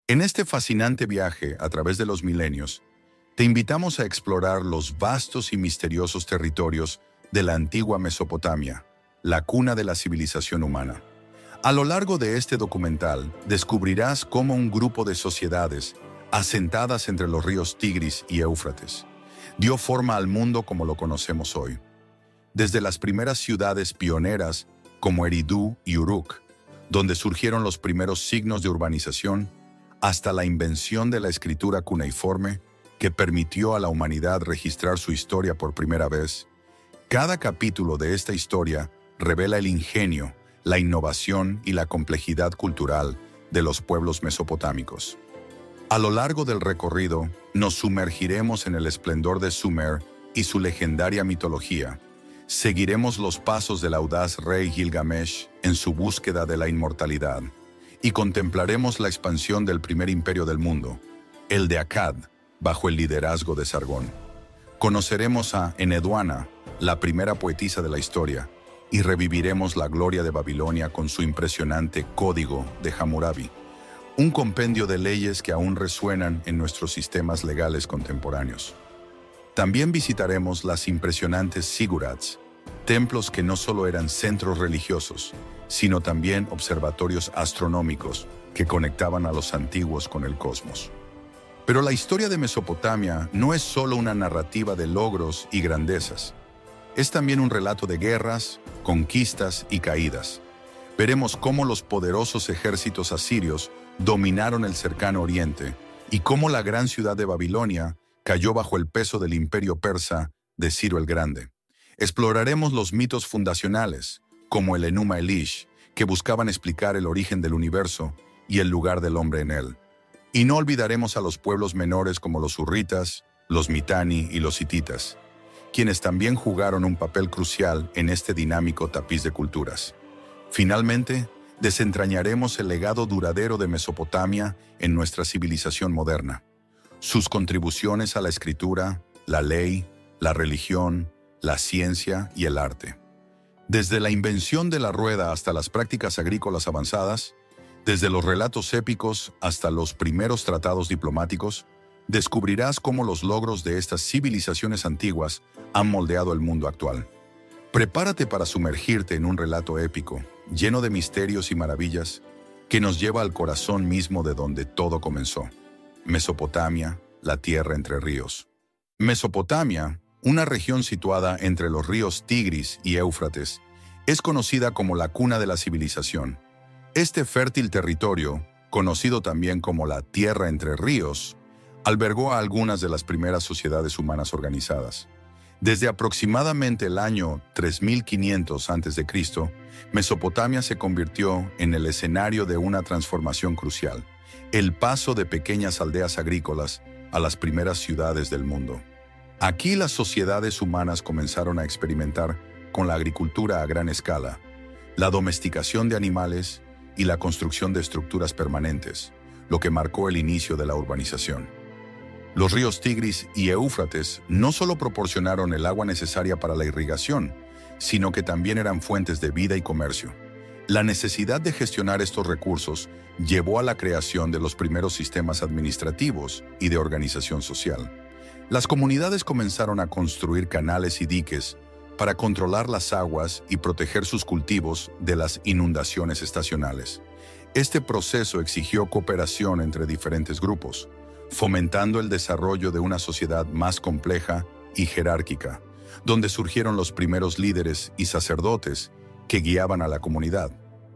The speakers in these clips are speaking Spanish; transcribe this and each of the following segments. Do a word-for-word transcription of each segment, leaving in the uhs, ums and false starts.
En este fascinante viaje a través de los milenios, te invitamos a explorar los vastos y misteriosos territorios de la antigua Mesopotamia, la cuna de la civilización humana. A lo largo de este documental, descubrirás cómo un grupo de sociedades, asentadas entre los ríos Tigris y Éufrates, dio forma al mundo como lo conocemos hoy. Desde las primeras ciudades pioneras como Eridu y Uruk, donde surgieron los primeros signos de urbanización, hasta la invención de la escritura cuneiforme que permitió a la humanidad registrar su historia por primera vez. Cada capítulo de esta historia revela el ingenio, la innovación y la complejidad cultural de los pueblos mesopotámicos. A lo largo del recorrido, nos sumergiremos en el esplendor de Sumer y su legendaria mitología. Seguiremos los pasos del audaz rey Gilgamesh en su búsqueda de la inmortalidad y contemplaremos la expansión del primer imperio del mundo, el de Akkad, bajo el liderazgo de Sargón. Conoceremos a Enheduanna, la primera poetisa de la historia, y reviviremos la gloria de Babilonia con su impresionante Código de Hammurabi, un compendio de leyes que aún resuenan en nuestros sistemas legales contemporáneos. También visitaremos las impresionantes zigurats, templos que no solo eran centros religiosos, sino también observatorios astronómicos que conectaban a los antiguos con el cosmos. Pero la historia de Mesopotamia no es solo una narrativa de logros y grandezas. Es también un relato de guerras, conquistas y caídas. Veremos cómo los poderosos ejércitos asirios dominaron el cercano oriente y cómo la gran ciudad de Babilonia cayó bajo el peso del imperio persa de Ciro el Grande. Exploraremos los mitos fundacionales, como el Enuma Elish, que buscaban explicar el origen del universo y el lugar del hombre en él. Y no olvidaremos a los pueblos menores como los hurritas, los mitani y los hititas, quienes también jugaron un papel crucial en este dinámico tapiz de culturas. Finalmente, desentrañaremos el legado duradero de Mesopotamia en nuestra civilización moderna. Sus contribuciones a la escritura, la ley, la religión, la ciencia y el arte. Desde la invención de la rueda hasta las prácticas agrícolas avanzadas, desde los relatos épicos hasta los primeros tratados diplomáticos, descubrirás cómo los logros de estas civilizaciones antiguas han moldeado el mundo actual. Prepárate para sumergirte en un relato épico, lleno de misterios y maravillas, que nos lleva al corazón mismo de donde todo comenzó. Mesopotamia, la tierra entre ríos. Mesopotamia, una región situada entre los ríos Tigris y Éufrates, es conocida como la cuna de la civilización. Este fértil territorio, conocido también como la Tierra entre Ríos, albergó a algunas de las primeras sociedades humanas organizadas. Desde aproximadamente el año tres mil quinientos antes de Cristo, Mesopotamia se convirtió en el escenario de una transformación crucial, el paso de pequeñas aldeas agrícolas a las primeras ciudades del mundo. Aquí las sociedades humanas comenzaron a experimentar con la agricultura a gran escala, la domesticación de animales y la construcción de estructuras permanentes, lo que marcó el inicio de la urbanización. Los ríos Tigris y Éufrates no solo proporcionaron el agua necesaria para la irrigación, sino que también eran fuentes de vida y comercio. La necesidad de gestionar estos recursos llevó a la creación de los primeros sistemas administrativos y de organización social. Las comunidades comenzaron a construir canales y diques para controlar las aguas y proteger sus cultivos de las inundaciones estacionales. Este proceso exigió cooperación entre diferentes grupos, fomentando el desarrollo de una sociedad más compleja y jerárquica, donde surgieron los primeros líderes y sacerdotes que guiaban a la comunidad.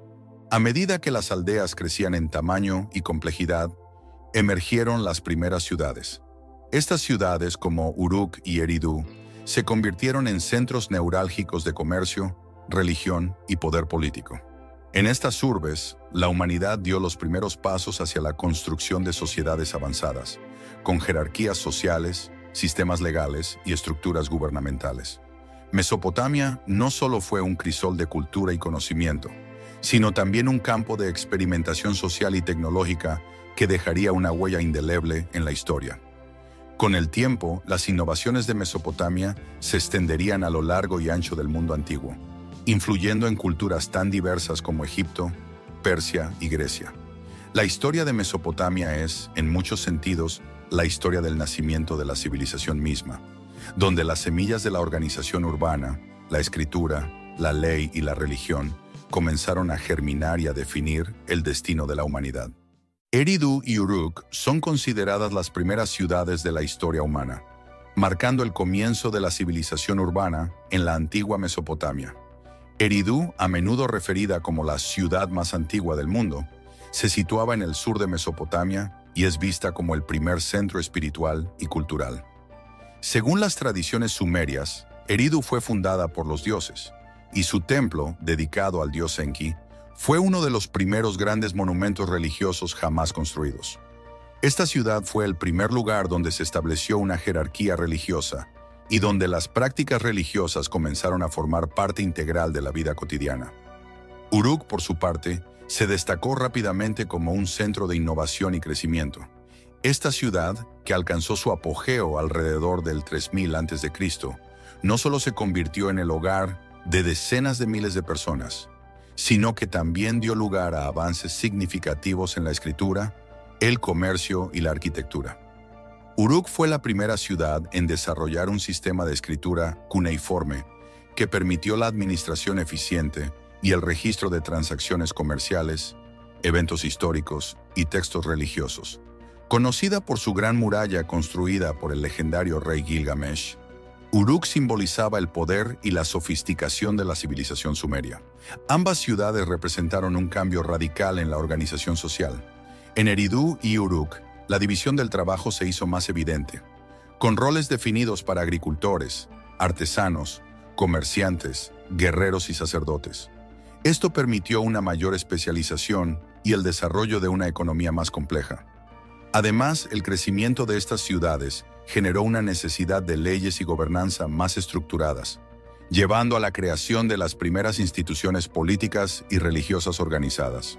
A medida que las aldeas crecían en tamaño y complejidad, emergieron las primeras ciudades. Estas ciudades, como Uruk y Eridu, se convirtieron en centros neurálgicos de comercio, religión y poder político. En estas urbes, la humanidad dio los primeros pasos hacia la construcción de sociedades avanzadas, con jerarquías sociales, sistemas legales y estructuras gubernamentales. Mesopotamia no solo fue un crisol de cultura y conocimiento, sino también un campo de experimentación social y tecnológica que dejaría una huella indeleble en la historia. Con el tiempo, las innovaciones de Mesopotamia se extenderían a lo largo y ancho del mundo antiguo, influyendo en culturas tan diversas como Egipto, Persia y Grecia. La historia de Mesopotamia es, en muchos sentidos, la historia del nacimiento de la civilización misma, donde las semillas de la organización urbana, la escritura, la ley y la religión comenzaron a germinar y a definir el destino de la humanidad. Eridu y Uruk son consideradas las primeras ciudades de la historia humana, marcando el comienzo de la civilización urbana en la antigua Mesopotamia. Eridu, a menudo referida como la ciudad más antigua del mundo, se situaba en el sur de Mesopotamia y es vista como el primer centro espiritual y cultural. Según las tradiciones sumerias, Eridu fue fundada por los dioses, y su templo, dedicado al dios Enki, fue uno de los primeros grandes monumentos religiosos jamás construidos. Esta ciudad fue el primer lugar donde se estableció una jerarquía religiosa y donde las prácticas religiosas comenzaron a formar parte integral de la vida cotidiana. Uruk, por su parte, se destacó rápidamente como un centro de innovación y crecimiento. Esta ciudad, que alcanzó su apogeo alrededor del tres mil antes de Cristo, no solo se convirtió en el hogar de decenas de miles de personas, sino que también dio lugar a avances significativos en la escritura, el comercio y la arquitectura. Uruk fue la primera ciudad en desarrollar un sistema de escritura cuneiforme que permitió la administración eficiente y el registro de transacciones comerciales, eventos históricos y textos religiosos. Conocida por su gran muralla construida por el legendario rey Gilgamesh, Uruk simbolizaba el poder y la sofisticación de la civilización sumeria. Ambas ciudades representaron un cambio radical en la organización social. En Eridu y Uruk, la división del trabajo se hizo más evidente, con roles definidos para agricultores, artesanos, comerciantes, guerreros y sacerdotes. Esto permitió una mayor especialización y el desarrollo de una economía más compleja. Además, el crecimiento de estas ciudades generó una necesidad de leyes y gobernanza más estructuradas, llevando a la creación de las primeras instituciones políticas y religiosas organizadas.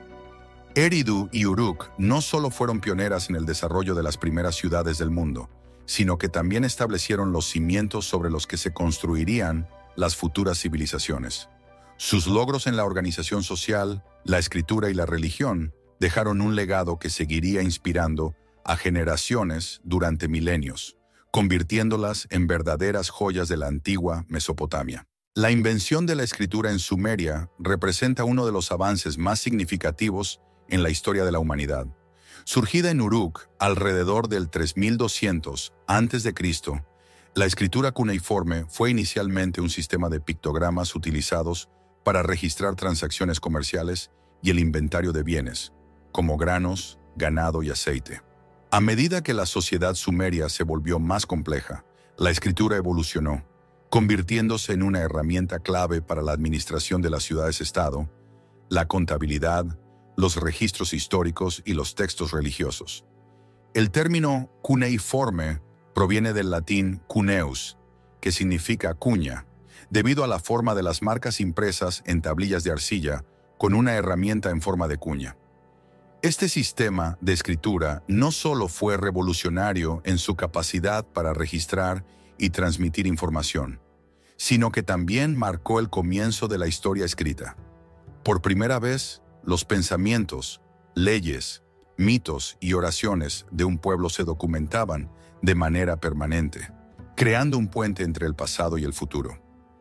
Eridu y Uruk no solo fueron pioneras en el desarrollo de las primeras ciudades del mundo, sino que también establecieron los cimientos sobre los que se construirían las futuras civilizaciones. Sus logros en la organización social, la escritura y la religión dejaron un legado que seguiría inspirando a generaciones durante milenios, convirtiéndolas en verdaderas joyas de la antigua Mesopotamia. La invención de la escritura en Sumeria representa uno de los avances más significativos en la historia de la humanidad. Surgida en Uruk alrededor del tres mil doscientos antes de Cristo, la escritura cuneiforme fue inicialmente un sistema de pictogramas utilizados para registrar transacciones comerciales y el inventario de bienes, como granos, ganado y aceite. A medida que la sociedad sumeria se volvió más compleja, la escritura evolucionó, convirtiéndose en una herramienta clave para la administración de las ciudades-estado, la contabilidad, los registros históricos y los textos religiosos. El término cuneiforme proviene del latín cuneus, que significa cuña, debido a la forma de las marcas impresas en tablillas de arcilla con una herramienta en forma de cuña. Este sistema de escritura no solo fue revolucionario en su capacidad para registrar y transmitir información, sino que también marcó el comienzo de la historia escrita. Por primera vez, los pensamientos, leyes, mitos y oraciones de un pueblo se documentaban de manera permanente, creando un puente entre el pasado y el futuro.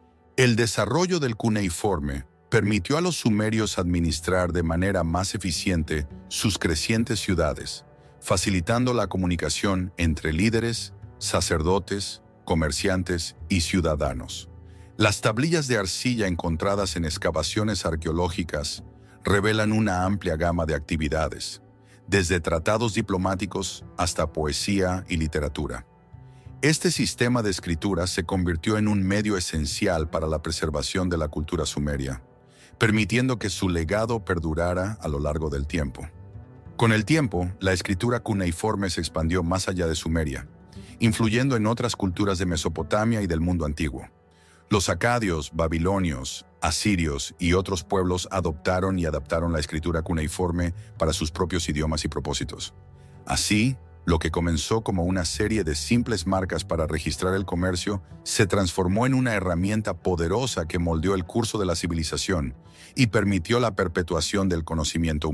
El desarrollo del cuneiforme permitió a los sumerios administrar de manera más eficiente sus crecientes ciudades, facilitando la comunicación entre líderes, sacerdotes, comerciantes y ciudadanos. Las tablillas de arcilla encontradas en excavaciones arqueológicas revelan una amplia gama de actividades, desde tratados diplomáticos hasta poesía y literatura. Este sistema de escritura se convirtió en un medio esencial para la preservación de la cultura sumeria, permitiendo que su legado perdurara a lo largo del tiempo. Con el tiempo, la escritura cuneiforme se expandió más allá de Sumeria, influyendo en otras culturas de Mesopotamia y del mundo antiguo. Los acadios, babilonios, asirios y otros pueblos adoptaron y adaptaron la escritura cuneiforme para sus propios idiomas y propósitos. Así, lo que comenzó como una serie de simples marcas para registrar el comercio se transformó en una herramienta poderosa que moldeó el curso de la civilización y permitió la perpetuación del conocimiento humano.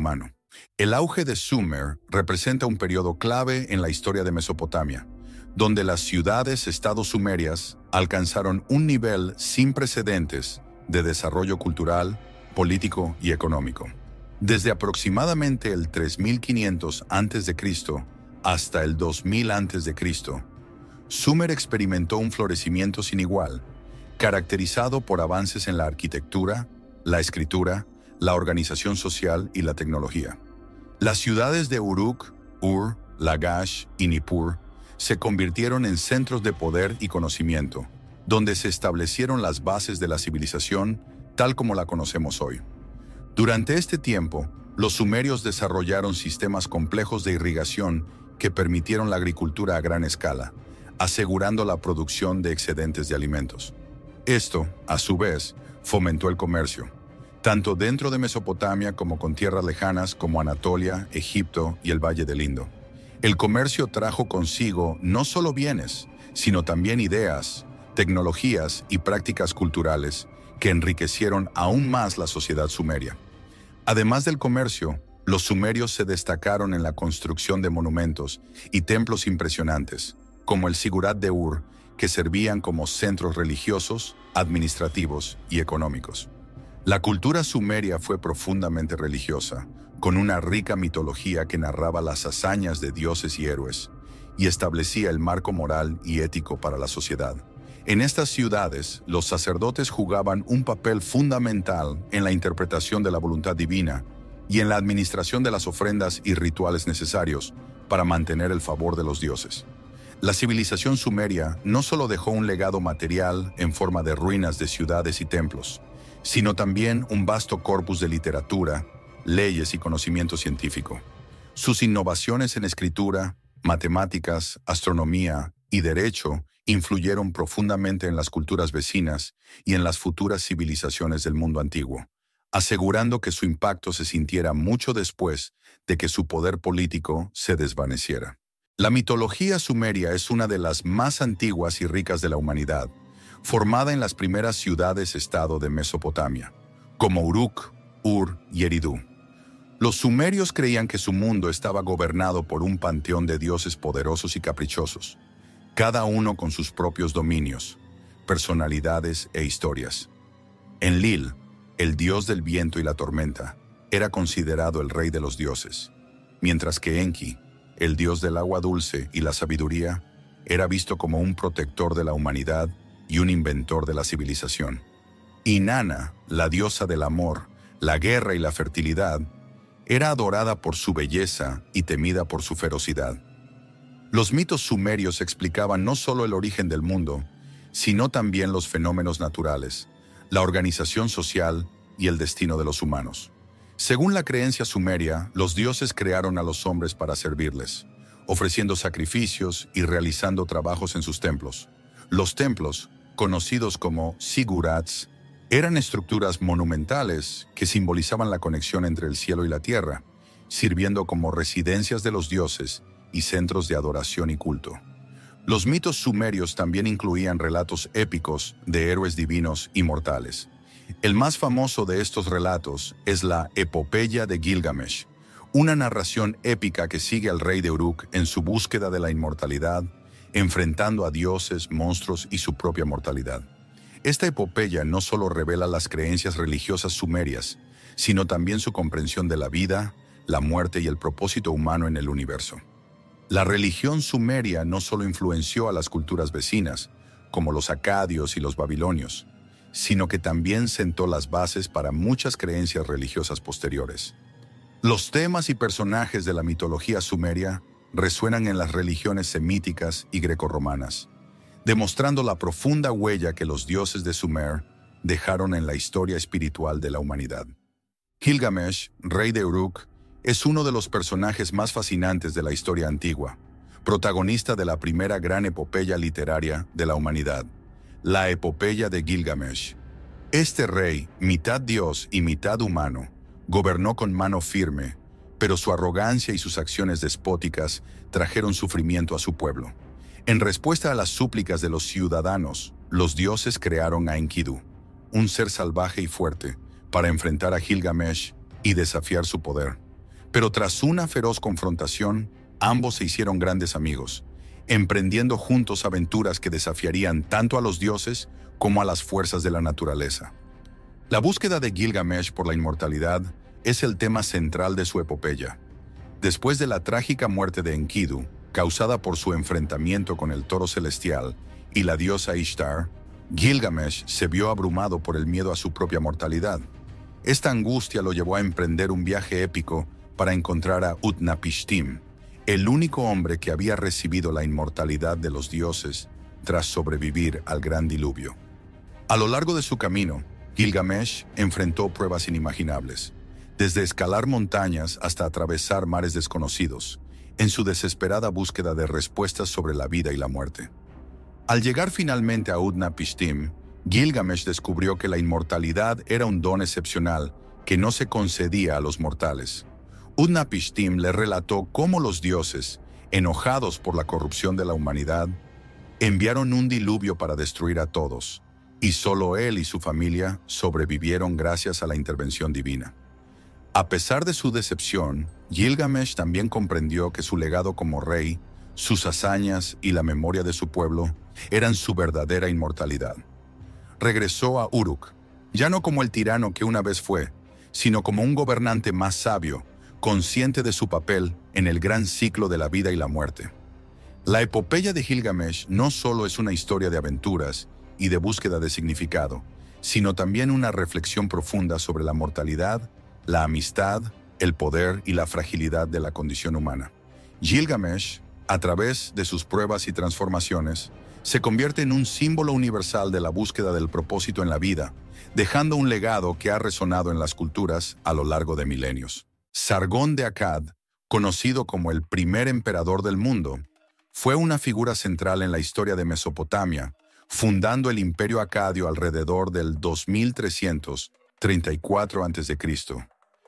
El auge de Sumer representa un periodo clave en la historia de Mesopotamia, donde las ciudades-estados sumerias alcanzaron un nivel sin precedentes de desarrollo cultural, político y económico. Desde aproximadamente el tres mil quinientos antes de Cristo hasta el dos mil antes de Cristo, Sumer experimentó un florecimiento sin igual, caracterizado por avances en la arquitectura, la escritura, la organización social y la tecnología. Las ciudades de Uruk, Ur, Lagash y Nippur se convirtieron en centros de poder y conocimiento, donde se establecieron las bases de la civilización tal como la conocemos hoy. Durante este tiempo, los sumerios desarrollaron sistemas complejos de irrigación que permitieron la agricultura a gran escala, asegurando la producción de excedentes de alimentos. Esto, a su vez, fomentó el comercio, tanto dentro de Mesopotamia como con tierras lejanas como Anatolia, Egipto y el Valle del Indo. El comercio trajo consigo no solo bienes, sino también ideas, tecnologías y prácticas culturales que enriquecieron aún más la sociedad sumeria. Además del comercio, los sumerios se destacaron en la construcción de monumentos y templos impresionantes, como el Sigurat de Ur, que servían como centros religiosos, administrativos y económicos. La cultura sumeria fue profundamente religiosa, con una rica mitología que narraba las hazañas de dioses y héroes, y establecía el marco moral y ético para la sociedad. En estas ciudades, los sacerdotes jugaban un papel fundamental en la interpretación de la voluntad divina y en la administración de las ofrendas y rituales necesarios para mantener el favor de los dioses. La civilización sumeria no solo dejó un legado material en forma de ruinas de ciudades y templos, sino también un vasto corpus de literatura, leyes y conocimiento científico. Sus innovaciones en escritura, matemáticas, astronomía y derecho influyeron profundamente en las culturas vecinas y en las futuras civilizaciones del mundo antiguo, asegurando que su impacto se sintiera mucho después de que su poder político se desvaneciera. La mitología sumeria es una de las más antiguas y ricas de la humanidad, formada en las primeras ciudades-estado de Mesopotamia, como Uruk, Ur y Eridu. Los sumerios creían que su mundo estaba gobernado por un panteón de dioses poderosos y caprichosos, cada uno con sus propios dominios, personalidades e historias. Enlil, el dios del viento y la tormenta, era considerado el rey de los dioses, mientras que Enki, el dios del agua dulce y la sabiduría, era visto como un protector de la humanidad y un inventor de la civilización. Inanna, la diosa del amor, la guerra y la fertilidad, era adorada por su belleza y temida por su ferocidad. Los mitos sumerios explicaban no solo el origen del mundo, sino también los fenómenos naturales, la organización social y el destino de los humanos. Según la creencia sumeria, los dioses crearon a los hombres para servirles, ofreciendo sacrificios y realizando trabajos en sus templos. Los templos, conocidos como sigurats, eran estructuras monumentales que simbolizaban la conexión entre el cielo y la tierra, sirviendo como residencias de los dioses y centros de adoración y culto. Los mitos sumerios también incluían relatos épicos de héroes divinos y mortales. El más famoso de estos relatos es la Epopeya de Gilgamesh, una narración épica que sigue al rey de Uruk en su búsqueda de la inmortalidad, enfrentando a dioses, monstruos y su propia mortalidad. Esta epopeya no solo revela las creencias religiosas sumerias, sino también su comprensión de la vida, la muerte y el propósito humano en el universo. La religión sumeria no solo influenció a las culturas vecinas, como los acadios y los babilonios, sino que también sentó las bases para muchas creencias religiosas posteriores. Los temas y personajes de la mitología sumeria resuenan en las religiones semíticas y grecorromanas, demostrando la profunda huella que los dioses de Sumer dejaron en la historia espiritual de la humanidad. Gilgamesh, rey de Uruk, es uno de los personajes más fascinantes de la historia antigua, protagonista de la primera gran epopeya literaria de la humanidad, la Epopeya de Gilgamesh. Este rey, mitad dios y mitad humano, gobernó con mano firme, pero su arrogancia y sus acciones despóticas trajeron sufrimiento a su pueblo. En respuesta a las súplicas de los ciudadanos, los dioses crearon a Enkidu, un ser salvaje y fuerte, para enfrentar a Gilgamesh y desafiar su poder. Pero tras una feroz confrontación, ambos se hicieron grandes amigos, emprendiendo juntos aventuras que desafiarían tanto a los dioses como a las fuerzas de la naturaleza. La búsqueda de Gilgamesh por la inmortalidad es el tema central de su epopeya. Después de la trágica muerte de Enkidu, causada por su enfrentamiento con el toro celestial y la diosa Ishtar, Gilgamesh se vio abrumado por el miedo a su propia mortalidad. Esta angustia lo llevó a emprender un viaje épico para encontrar a Utnapishtim, el único hombre que había recibido la inmortalidad de los dioses tras sobrevivir al gran diluvio. A lo largo de su camino, Gilgamesh enfrentó pruebas inimaginables, desde escalar montañas hasta atravesar mares desconocidos, en su desesperada búsqueda de respuestas sobre la vida y la muerte. Al llegar finalmente a Utnapishtim, Gilgamesh descubrió que la inmortalidad era un don excepcional que no se concedía a los mortales. Utnapishtim le relató cómo los dioses, enojados por la corrupción de la humanidad, enviaron un diluvio para destruir a todos, y solo él y su familia sobrevivieron gracias a la intervención divina. A pesar de su decepción, Gilgamesh también comprendió que su legado como rey, sus hazañas y la memoria de su pueblo eran su verdadera inmortalidad. Regresó a Uruk, ya no como el tirano que una vez fue, sino como un gobernante más sabio, consciente de su papel en el gran ciclo de la vida y la muerte. La epopeya de Gilgamesh no solo es una historia de aventuras y de búsqueda de significado, sino también una reflexión profunda sobre la mortalidad, la amistad, el poder y la fragilidad de la condición humana. Gilgamesh, a través de sus pruebas y transformaciones, se convierte en un símbolo universal de la búsqueda del propósito en la vida, dejando un legado que ha resonado en las culturas a lo largo de milenios. Sargón de Akkad, conocido como el primer emperador del mundo, fue una figura central en la historia de Mesopotamia, fundando el imperio acadio alrededor del dos mil trescientos treinta y cuatro antes de Cristo.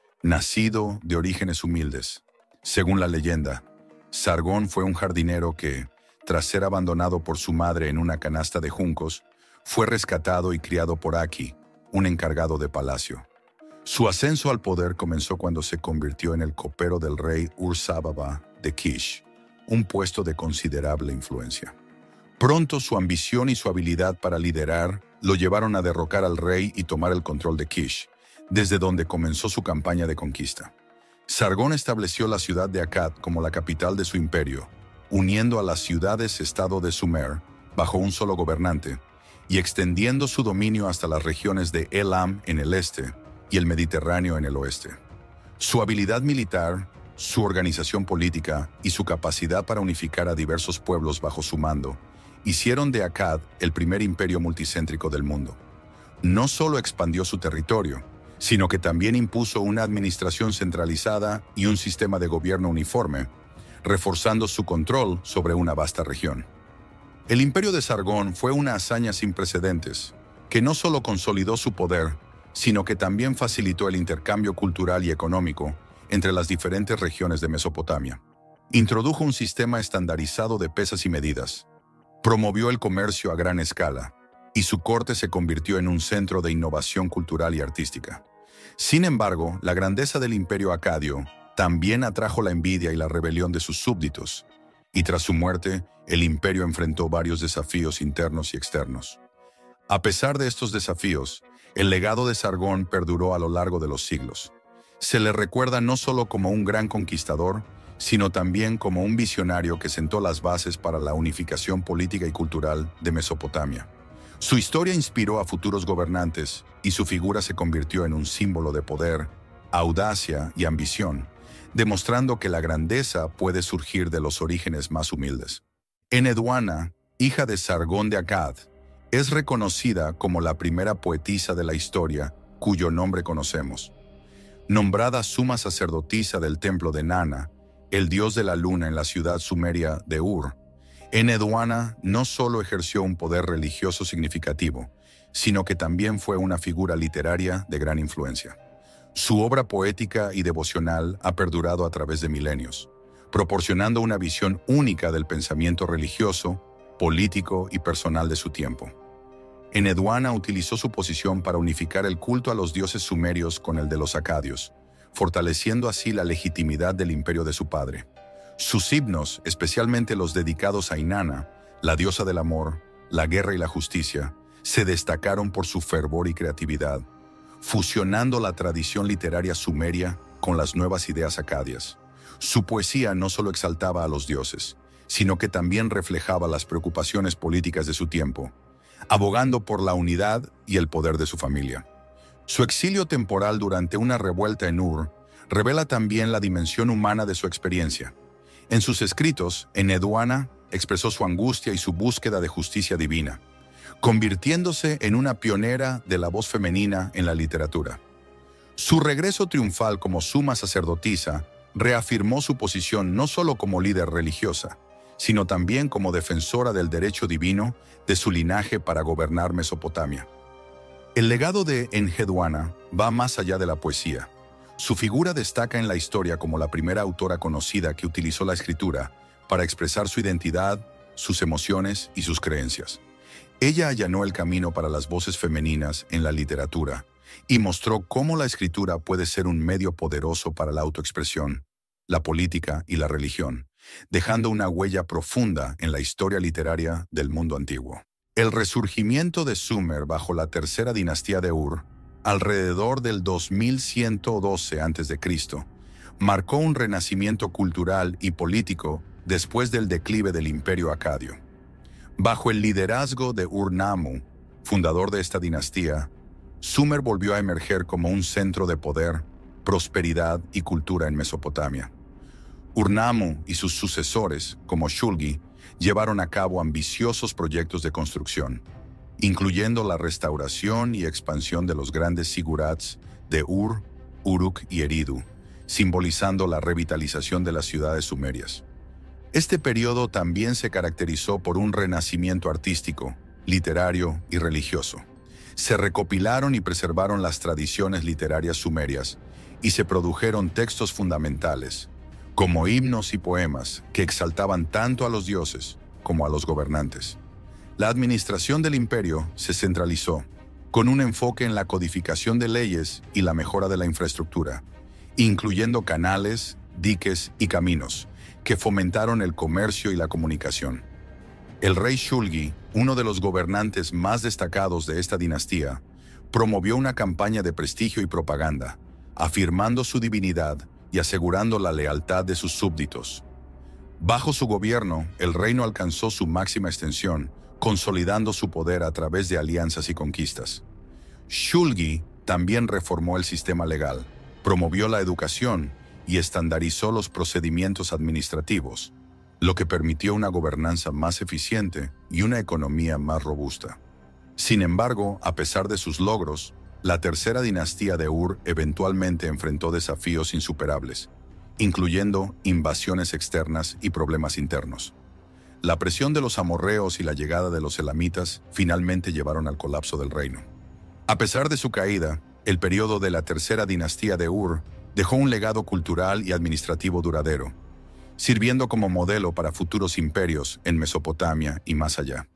Nacido de orígenes humildes. Según la leyenda, Sargón fue un jardinero que, tras ser abandonado por su madre en una canasta de juncos, fue rescatado y criado por Aki, un encargado de palacio. Su ascenso al poder comenzó cuando se convirtió en el copero del rey Ur-Sababa de Kish, un puesto de considerable influencia. Pronto su ambición y su habilidad para liderar lo llevaron a derrocar al rey y tomar el control de Kish, desde donde comenzó su campaña de conquista. Sargón estableció la ciudad de Akkad como la capital de su imperio, uniendo a las ciudades-estado de Sumer bajo un solo gobernante y extendiendo su dominio hasta las regiones de Elam en el este y el Mediterráneo en el oeste. Su habilidad militar, su organización política y su capacidad para unificar a diversos pueblos bajo su mando hicieron de Akkad el primer imperio multicéntrico del mundo. No solo expandió su territorio, sino que también impuso una administración centralizada y un sistema de gobierno uniforme, reforzando su control sobre una vasta región. El imperio de Sargón fue una hazaña sin precedentes, que no solo consolidó su poder, sino que también facilitó el intercambio cultural y económico entre las diferentes regiones de Mesopotamia. Introdujo un sistema estandarizado de pesas y medidas, promovió el comercio a gran escala, y su corte se convirtió en un centro de innovación cultural y artística. Sin embargo, la grandeza del imperio acadio también atrajo la envidia y la rebelión de sus súbditos, y tras su muerte, el imperio enfrentó varios desafíos internos y externos. A pesar de estos desafíos, el legado de Sargón perduró a lo largo de los siglos. Se le recuerda no solo como un gran conquistador, sino también como un visionario que sentó las bases para la unificación política y cultural de Mesopotamia. Su historia inspiró a futuros gobernantes y su figura se convirtió en un símbolo de poder, audacia y ambición, demostrando que la grandeza puede surgir de los orígenes más humildes. Enheduanna, hija de Sargón de Akkad, es reconocida como la primera poetisa de la historia cuyo nombre conocemos. Nombrada suma sacerdotisa del templo de Nana, el dios de la luna en la ciudad sumeria de Ur, Enheduanna no solo ejerció un poder religioso significativo, sino que también fue una figura literaria de gran influencia. Su obra poética y devocional ha perdurado a través de milenios, proporcionando una visión única del pensamiento religioso, político y personal de su tiempo. Enheduanna utilizó su posición para unificar el culto a los dioses sumerios con el de los acadios, fortaleciendo así la legitimidad del imperio de su padre. Sus himnos, especialmente los dedicados a Inanna, la diosa del amor, la guerra y la justicia, se destacaron por su fervor y creatividad, fusionando la tradición literaria sumeria con las nuevas ideas acadias. Su poesía no solo exaltaba a los dioses, sino que también reflejaba las preocupaciones políticas de su tiempo, abogando por la unidad y el poder de su familia. Su exilio temporal durante una revuelta en Ur revela también la dimensión humana de su experiencia. En sus escritos, Enheduanna expresó su angustia y su búsqueda de justicia divina, convirtiéndose en una pionera de la voz femenina en la literatura. Su regreso triunfal como suma sacerdotisa reafirmó su posición no solo como líder religiosa, sino también como defensora del derecho divino de su linaje para gobernar Mesopotamia. El legado de Enheduanna va más allá de la poesía. Su figura destaca en la historia como la primera autora conocida que utilizó la escritura para expresar su identidad, sus emociones y sus creencias. Ella allanó el camino para las voces femeninas en la literatura y mostró cómo la escritura puede ser un medio poderoso para la autoexpresión, la política y la religión, dejando una huella profunda en la historia literaria del mundo antiguo. El resurgimiento de Sumer bajo la tercera dinastía de Ur, alrededor del dos mil ciento doce antes de Cristo, marcó un renacimiento cultural y político después del declive del imperio acadio. Bajo el liderazgo de Ur-Nammu, fundador de esta dinastía, Sumer volvió a emerger como un centro de poder, prosperidad y cultura en Mesopotamia. Ur-Nammu y sus sucesores, como Shulgi, llevaron a cabo ambiciosos proyectos de construcción, incluyendo la restauración y expansión de los grandes sigurats de Ur, Uruk y Eridu, simbolizando la revitalización de las ciudades sumerias. Este periodo también se caracterizó por un renacimiento artístico, literario y religioso. Se recopilaron y preservaron las tradiciones literarias sumerias y se produjeron textos fundamentales, como himnos y poemas que exaltaban tanto a los dioses como a los gobernantes. La administración del imperio se centralizó, con un enfoque en la codificación de leyes y la mejora de la infraestructura, incluyendo canales, diques y caminos, que fomentaron el comercio y la comunicación. El rey Shulgi, uno de los gobernantes más destacados de esta dinastía, promovió una campaña de prestigio y propaganda, afirmando su divinidad y asegurando la lealtad de sus súbditos. Bajo su gobierno, el reino alcanzó su máxima extensión, consolidando su poder a través de alianzas y conquistas. Shulgi también reformó el sistema legal, promovió la educación y estandarizó los procedimientos administrativos, lo que permitió una gobernanza más eficiente y una economía más robusta. Sin embargo, a pesar de sus logros, la tercera dinastía de Ur eventualmente enfrentó desafíos insuperables, incluyendo invasiones externas y problemas internos. La presión de los amorreos y la llegada de los elamitas finalmente llevaron al colapso del reino. A pesar de su caída, el periodo de la tercera dinastía de Ur dejó un legado cultural y administrativo duradero, sirviendo como modelo para futuros imperios en Mesopotamia y más allá.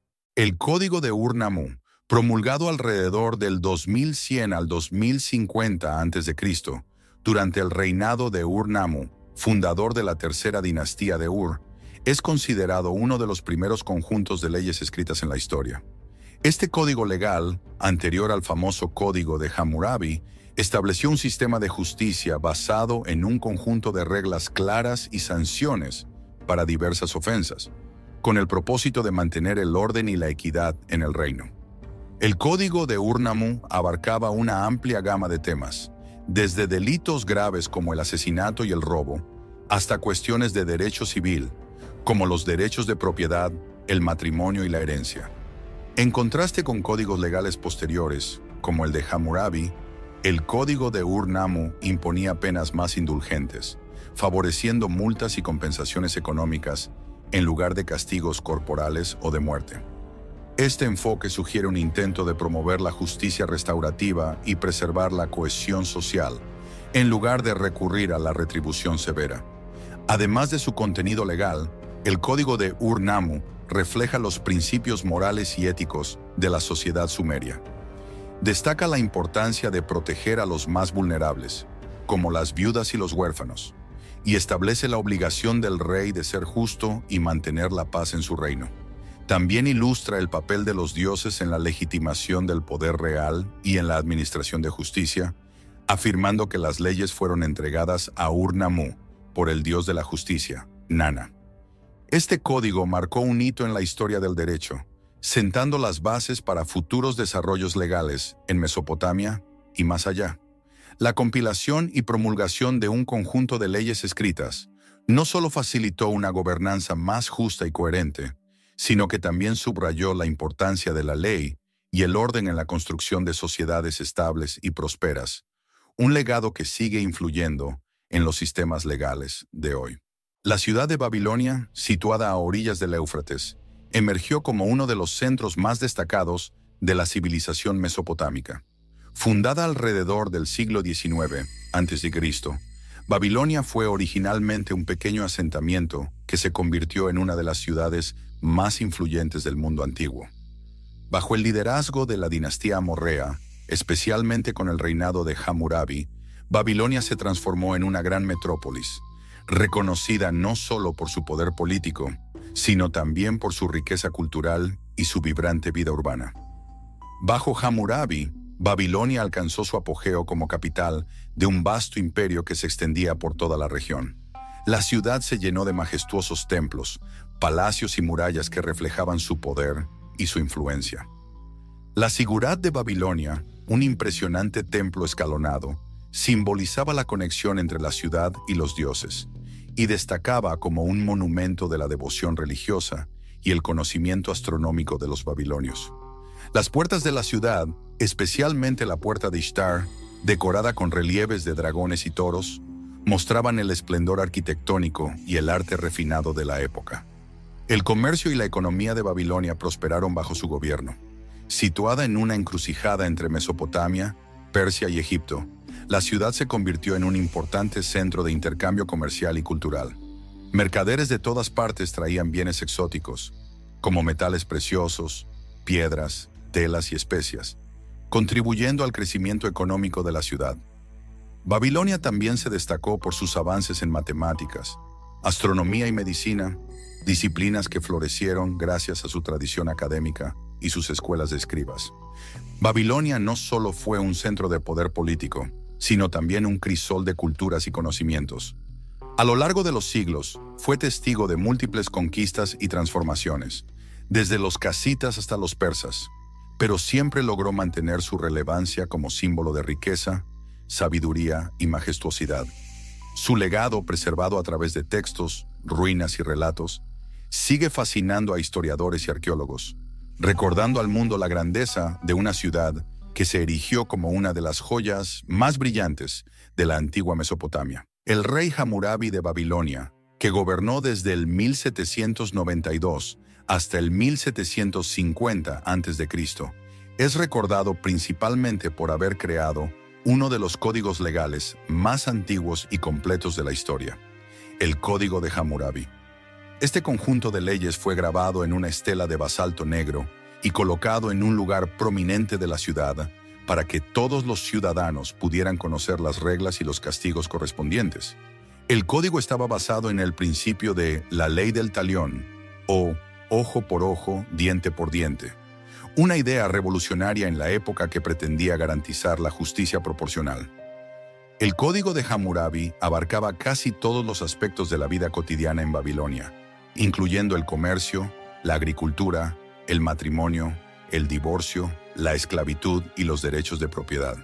El Código de Ur-Nammu, promulgado alrededor del dos mil cien al dos mil cincuenta antes de Cristo, durante el reinado de Ur-Nammu, fundador de la tercera dinastía de Ur, es considerado uno de los primeros conjuntos de leyes escritas en la historia. Este código legal, anterior al famoso Código de Hammurabi, estableció un sistema de justicia basado en un conjunto de reglas claras y sanciones para diversas ofensas, con el propósito de mantener el orden y la equidad en el reino. El Código de Ur-Nammu abarcaba una amplia gama de temas, desde delitos graves como el asesinato y el robo, hasta cuestiones de derecho civil, como los derechos de propiedad, el matrimonio y la herencia. En contraste con códigos legales posteriores, como el de Hammurabi, el Código de Ur-Nammu imponía penas más indulgentes, favoreciendo multas y compensaciones económicas en lugar de castigos corporales o de muerte. Este enfoque sugiere un intento de promover la justicia restaurativa y preservar la cohesión social, en lugar de recurrir a la retribución severa. Además de su contenido legal, el Código de Ur-Nammu refleja los principios morales y éticos de la sociedad sumeria. Destaca la importancia de proteger a los más vulnerables, como las viudas y los huérfanos, y establece la obligación del rey de ser justo y mantener la paz en su reino. También ilustra el papel de los dioses en la legitimación del poder real y en la administración de justicia, afirmando que las leyes fueron entregadas a Ur-Nammu por el dios de la justicia, Nana. Este código marcó un hito en la historia del derecho, sentando las bases para futuros desarrollos legales en Mesopotamia y más allá. La compilación y promulgación de un conjunto de leyes escritas no solo facilitó una gobernanza más justa y coherente, sino que también subrayó la importancia de la ley y el orden en la construcción de sociedades estables y prósperas, un legado que sigue influyendo en los sistemas legales de hoy. La ciudad de Babilonia, situada a orillas del Éufrates, emergió como uno de los centros más destacados de la civilización mesopotámica. Fundada alrededor del siglo diecinueve antes de Cristo, Babilonia fue originalmente un pequeño asentamiento que se convirtió en una de las ciudades más influyentes del mundo antiguo. Bajo el liderazgo de la dinastía amorrea, especialmente con el reinado de Hammurabi, Babilonia se transformó en una gran metrópolis, reconocida no solo por su poder político, sino también por su riqueza cultural y su vibrante vida urbana. Bajo Hammurabi, Babilonia alcanzó su apogeo como capital de un vasto imperio que se extendía por toda la región. La ciudad se llenó de majestuosos templos, palacios y murallas que reflejaban su poder y su influencia. La Sigurat de Babilonia, un impresionante templo escalonado, simbolizaba la conexión entre la ciudad y los dioses, y destacaba como un monumento de la devoción religiosa y el conocimiento astronómico de los babilonios. Las puertas de la ciudad, especialmente la puerta de Ishtar, decorada con relieves de dragones y toros, mostraban el esplendor arquitectónico y el arte refinado de la época. El comercio y la economía de Babilonia prosperaron bajo su gobierno. Situada en una encrucijada entre Mesopotamia, Persia y Egipto, la ciudad se convirtió en un importante centro de intercambio comercial y cultural. Mercaderes de todas partes traían bienes exóticos, como metales preciosos, piedras, telas y especias, contribuyendo al crecimiento económico de la ciudad. Babilonia también se destacó por sus avances en matemáticas, astronomía y medicina, disciplinas que florecieron gracias a su tradición académica y sus escuelas de escribas. Babilonia no solo fue un centro de poder político, sino también un crisol de culturas y conocimientos. A lo largo de los siglos, fue testigo de múltiples conquistas y transformaciones, desde los casitas hasta los persas, pero siempre logró mantener su relevancia como símbolo de riqueza, sabiduría y majestuosidad. Su legado, preservado a través de textos, ruinas y relatos, sigue fascinando a historiadores y arqueólogos, recordando al mundo la grandeza de una ciudad que se erigió como una de las joyas más brillantes de la antigua Mesopotamia. El rey Hammurabi de Babilonia, que gobernó desde el mil setecientos noventa y dos hasta el mil setecientos cincuenta antes de Cristo, es recordado principalmente por haber creado uno de los códigos legales más antiguos y completos de la historia, el Código de Hammurabi. Este conjunto de leyes fue grabado en una estela de basalto negro y colocado en un lugar prominente de la ciudad para que todos los ciudadanos pudieran conocer las reglas y los castigos correspondientes. El código estaba basado en el principio de la ley del talión, o ojo por ojo, diente por diente, una idea revolucionaria en la época que pretendía garantizar la justicia proporcional. El Código de Hammurabi abarcaba casi todos los aspectos de la vida cotidiana en Babilonia, incluyendo el comercio, la agricultura, el matrimonio, el divorcio, la esclavitud y los derechos de propiedad.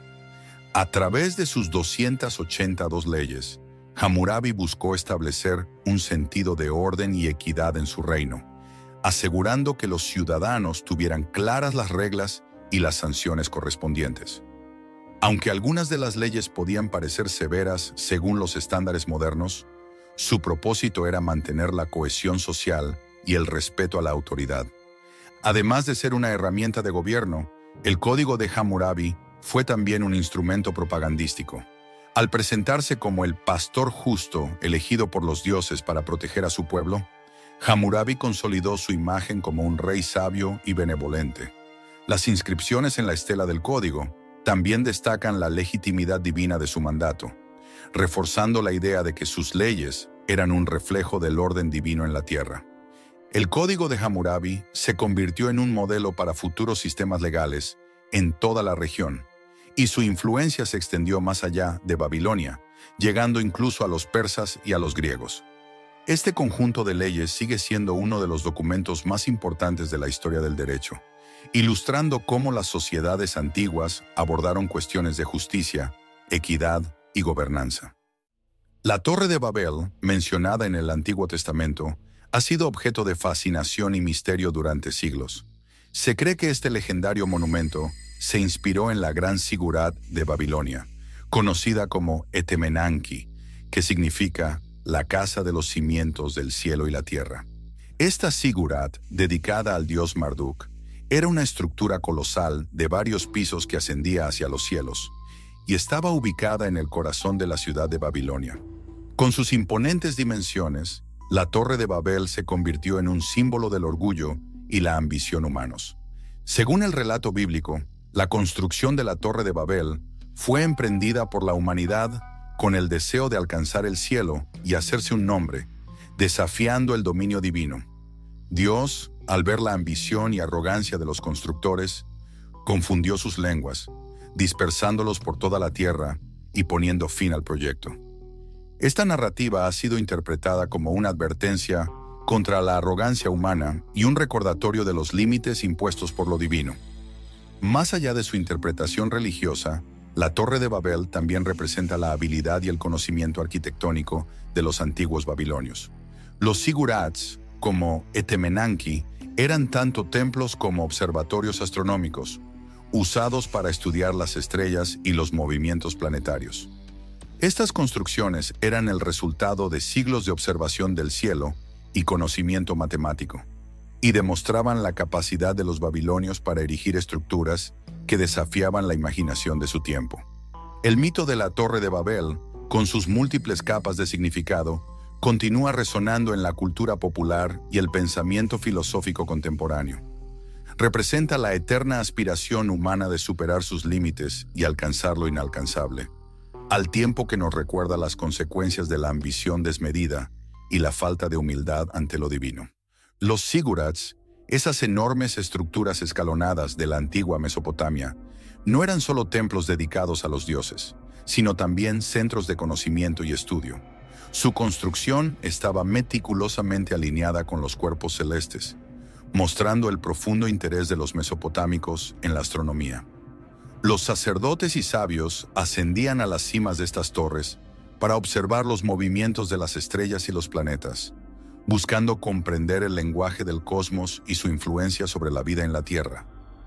A través de sus doscientas ochenta y dos leyes, Hammurabi buscó establecer un sentido de orden y equidad en su reino, asegurando que los ciudadanos tuvieran claras las reglas y las sanciones correspondientes. Aunque algunas de las leyes podían parecer severas según los estándares modernos, su propósito era mantener la cohesión social y el respeto a la autoridad. Además de ser una herramienta de gobierno, el Código de Hammurabi fue también un instrumento propagandístico. Al presentarse como el pastor justo elegido por los dioses para proteger a su pueblo, Hammurabi consolidó su imagen como un rey sabio y benevolente. Las inscripciones en la estela del código también destacan la legitimidad divina de su mandato, reforzando la idea de que sus leyes eran un reflejo del orden divino en la tierra. El Código de Hammurabi se convirtió en un modelo para futuros sistemas legales en toda la región, y su influencia se extendió más allá de Babilonia, llegando incluso a los persas y a los griegos. Este conjunto de leyes sigue siendo uno de los documentos más importantes de la historia del derecho, ilustrando cómo las sociedades antiguas abordaron cuestiones de justicia, equidad y gobernanza. La Torre de Babel, mencionada en el Antiguo Testamento, ha sido objeto de fascinación y misterio durante siglos. Se cree que este legendario monumento se inspiró en la gran Sigurat de Babilonia, conocida como Etemenanki, que significa la casa de los cimientos del cielo y la tierra. Esta Sigurat, dedicada al dios Marduk, era una estructura colosal de varios pisos que ascendía hacia los cielos, y estaba ubicada en el corazón de la ciudad de Babilonia. Con sus imponentes dimensiones, la Torre de Babel se convirtió en un símbolo del orgullo y la ambición humanos. Según el relato bíblico, la construcción de la Torre de Babel fue emprendida por la humanidad con el deseo de alcanzar el cielo y hacerse un nombre, desafiando el dominio divino. Dios, al ver la ambición y arrogancia de los constructores, confundió sus lenguas, dispersándolos por toda la tierra y poniendo fin al proyecto. Esta narrativa ha sido interpretada como una advertencia contra la arrogancia humana y un recordatorio de los límites impuestos por lo divino. Más allá de su interpretación religiosa, la Torre de Babel también representa la habilidad y el conocimiento arquitectónico de los antiguos babilonios. Los sigurats, como Etemenanki, eran tanto templos como observatorios astronómicos, usados para estudiar las estrellas y los movimientos planetarios. Estas construcciones eran el resultado de siglos de observación del cielo y conocimiento matemático, y demostraban la capacidad de los babilonios para erigir estructuras que desafiaban la imaginación de su tiempo. El mito de la Torre de Babel, con sus múltiples capas de significado, continúa resonando en la cultura popular y el pensamiento filosófico contemporáneo. Representa la eterna aspiración humana de superar sus límites y alcanzar lo inalcanzable, al tiempo que nos recuerda las consecuencias de la ambición desmedida y la falta de humildad ante lo divino. Los sigurats, esas enormes estructuras escalonadas de la antigua Mesopotamia, no eran solo templos dedicados a los dioses, sino también centros de conocimiento y estudio. Su construcción estaba meticulosamente alineada con los cuerpos celestes, mostrando el profundo interés de los mesopotámicos en la astronomía. Los sacerdotes y sabios ascendían a las cimas de estas torres para observar los movimientos de las estrellas y los planetas, buscando comprender el lenguaje del cosmos y su influencia sobre la vida en la Tierra.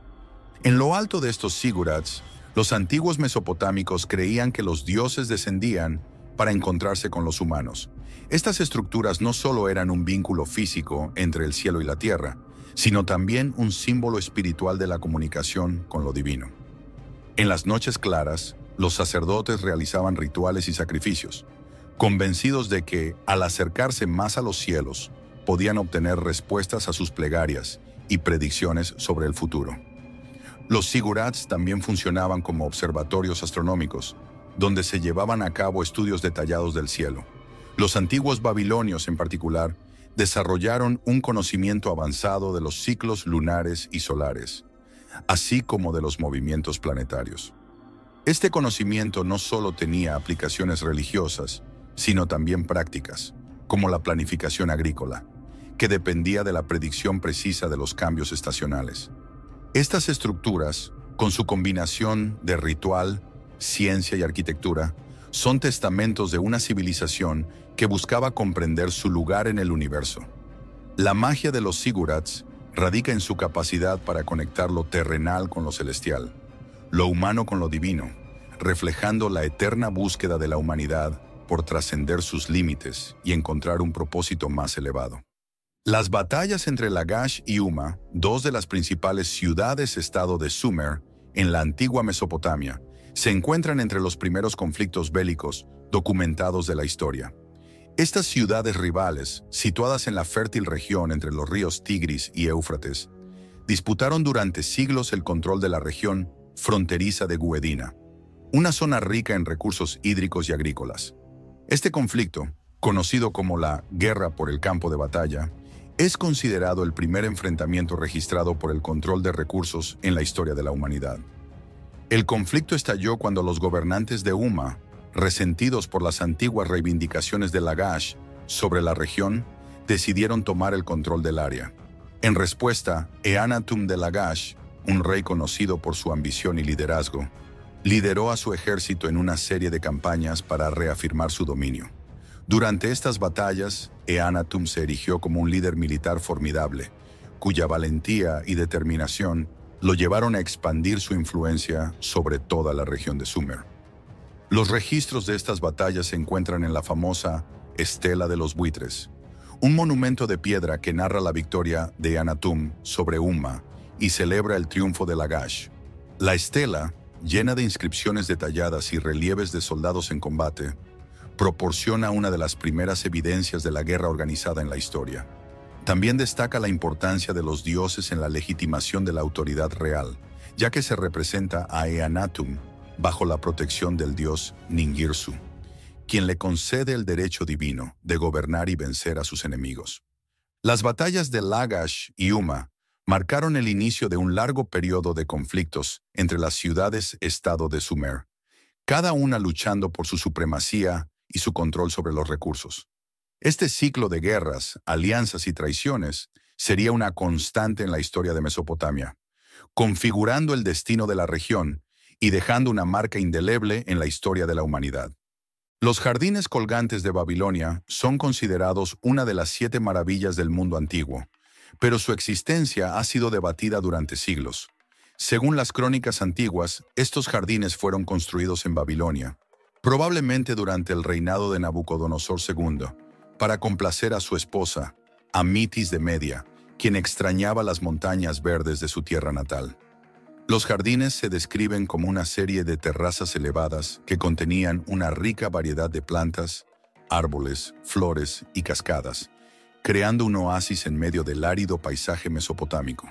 En lo alto de estos sigurats, los antiguos mesopotámicos creían que los dioses descendían para encontrarse con los humanos. Estas estructuras no solo eran un vínculo físico entre el cielo y la tierra, sino también un símbolo espiritual de la comunicación con lo divino. En las noches claras, los sacerdotes realizaban rituales y sacrificios, convencidos de que, al acercarse más a los cielos, podían obtener respuestas a sus plegarias y predicciones sobre el futuro. Los sigurats también funcionaban como observatorios astronómicos, donde se llevaban a cabo estudios detallados del cielo. Los antiguos babilonios, en particular, desarrollaron un conocimiento avanzado de los ciclos lunares y solares, así como de los movimientos planetarios. Este conocimiento no solo tenía aplicaciones religiosas, sino también prácticas, como la planificación agrícola, que dependía de la predicción precisa de los cambios estacionales. Estas estructuras, con su combinación de ritual, ciencia y arquitectura, son testamentos de una civilización que buscaba comprender su lugar en el universo. La magia de los sigurats radica en su capacidad para conectar lo terrenal con lo celestial, lo humano con lo divino, reflejando la eterna búsqueda de la humanidad por trascender sus límites y encontrar un propósito más elevado. Las batallas entre Lagash y Umma, dos de las principales ciudades-estado de Sumer en la antigua Mesopotamia, se encuentran entre los primeros conflictos bélicos documentados de la historia. Estas ciudades rivales, situadas en la fértil región entre los ríos Tigris y Éufrates, disputaron durante siglos el control de la región fronteriza de Guedina. una zona rica en recursos hídricos y agrícolas. Este conflicto, conocido como la Guerra por el Campo de Batalla, es considerado el primer enfrentamiento registrado por el control de recursos en la historia de la humanidad. El conflicto estalló cuando los gobernantes de Umma, resentidos por las antiguas reivindicaciones de Lagash sobre la región, decidieron tomar el control del área. En respuesta, Eannatum de Lagash, un rey conocido por su ambición y liderazgo, lideró a su ejército en una serie de campañas para reafirmar su dominio. Durante estas batallas, Eannatum se erigió como un líder militar formidable, cuya valentía y determinación lo llevaron a expandir su influencia sobre toda la región de Sumer. Los registros de estas batallas se encuentran en la famosa Estela de los Buitres, un monumento de piedra que narra la victoria de Eannatum sobre Umma y celebra el triunfo de Lagash. La estela, llena de inscripciones detalladas y relieves de soldados en combate, proporciona una de las primeras evidencias de la guerra organizada en la historia. También destaca la importancia de los dioses en la legitimación de la autoridad real, ya que se representa a Eannatum bajo la protección del dios Ningirsu, quien le concede el derecho divino de gobernar y vencer a sus enemigos. Las batallas de Lagash y Umma marcaron el inicio de un largo periodo de conflictos entre las ciudades-estado de Sumer, cada una luchando por su supremacía y su control sobre los recursos. Este ciclo de guerras, alianzas y traiciones sería una constante en la historia de Mesopotamia, configurando el destino de la región y dejando una marca indeleble en la historia de la humanidad. Los jardines colgantes de Babilonia son considerados una de las siete maravillas del mundo antiguo, pero su existencia ha sido debatida durante siglos. Según las crónicas antiguas, estos jardines fueron construidos en Babilonia, probablemente durante el reinado de Nabucodonosor segundo, para complacer a su esposa, Amitis de Media, quien extrañaba las montañas verdes de su tierra natal. Los jardines se describen como una serie de terrazas elevadas que contenían una rica variedad de plantas, árboles, flores y cascadas, creando un oasis en medio del árido paisaje mesopotámico.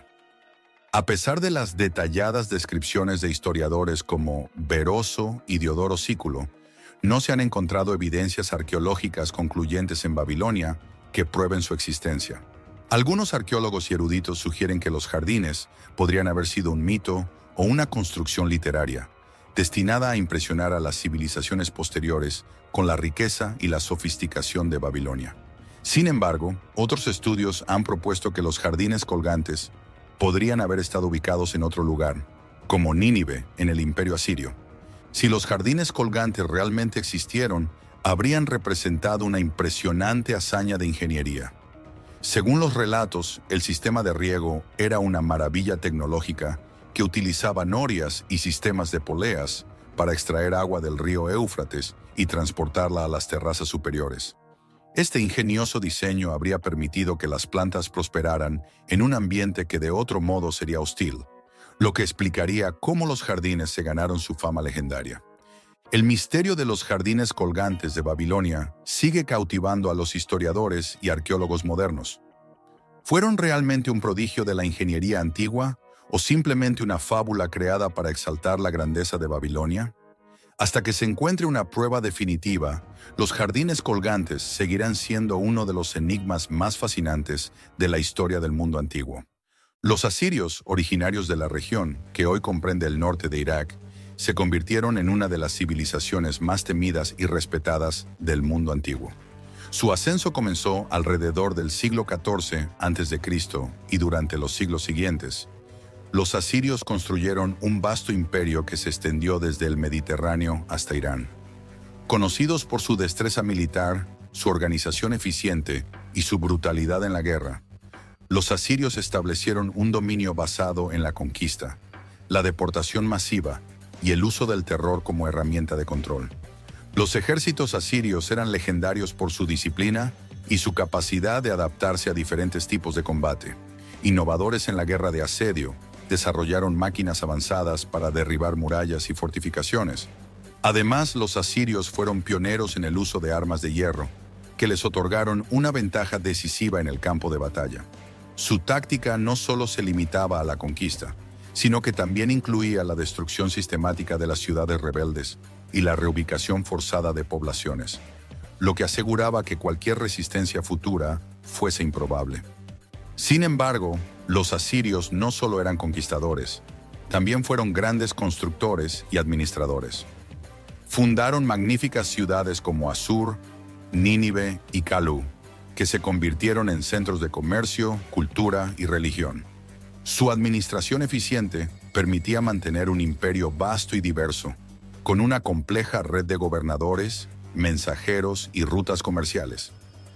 A pesar de las detalladas descripciones de historiadores como Beroso y Diodoro Sículo, no se han encontrado evidencias arqueológicas concluyentes en Babilonia que prueben su existencia. Algunos arqueólogos y eruditos sugieren que los jardines podrían haber sido un mito o una construcción literaria, destinada a impresionar a las civilizaciones posteriores con la riqueza y la sofisticación de Babilonia. Sin embargo, otros estudios han propuesto que los jardines colgantes podrían haber estado ubicados en otro lugar, como Nínive, en el Imperio Asirio. Si los jardines colgantes realmente existieron, habrían representado una impresionante hazaña de ingeniería. Según los relatos, el sistema de riego era una maravilla tecnológica que utilizaba norias y sistemas de poleas para extraer agua del río Éufrates y transportarla a las terrazas superiores. Este ingenioso diseño habría permitido que las plantas prosperaran en un ambiente que de otro modo sería hostil, lo que explicaría cómo los jardines se ganaron su fama legendaria. El misterio de los jardines colgantes de Babilonia sigue cautivando a los historiadores y arqueólogos modernos. ¿Fueron realmente un prodigio de la ingeniería antigua o simplemente una fábula creada para exaltar la grandeza de Babilonia? Hasta que se encuentre una prueba definitiva, los jardines colgantes seguirán siendo uno de los enigmas más fascinantes de la historia del mundo antiguo. Los asirios, originarios de la región, que hoy comprende el norte de Irak, se convirtieron en una de las civilizaciones más temidas y respetadas del mundo antiguo. Su ascenso comenzó alrededor del siglo catorce antes de Cristo y durante los siglos siguientes. Los asirios construyeron un vasto imperio que se extendió desde el Mediterráneo hasta Irán. Conocidos por su destreza militar, su organización eficiente y su brutalidad en la guerra, los asirios establecieron un dominio basado en la conquista, la deportación masiva y el uso del terror como herramienta de control. Los ejércitos asirios eran legendarios por su disciplina y su capacidad de adaptarse a diferentes tipos de combate. Innovadores en la guerra de asedio, desarrollaron máquinas avanzadas para derribar murallas y fortificaciones. Además, los asirios fueron pioneros en el uso de armas de hierro, que les otorgaron una ventaja decisiva en el campo de batalla. Su táctica no solo se limitaba a la conquista, sino que también incluía la destrucción sistemática de las ciudades rebeldes y la reubicación forzada de poblaciones, lo que aseguraba que cualquier resistencia futura fuese improbable. Sin embargo, los asirios no solo eran conquistadores, también fueron grandes constructores y administradores. Fundaron magníficas ciudades como Asur, Nínive y Calú, que se convirtieron en centros de comercio, cultura y religión. Su administración eficiente permitía mantener un imperio vasto y diverso, con una compleja red de gobernadores, mensajeros y rutas comerciales.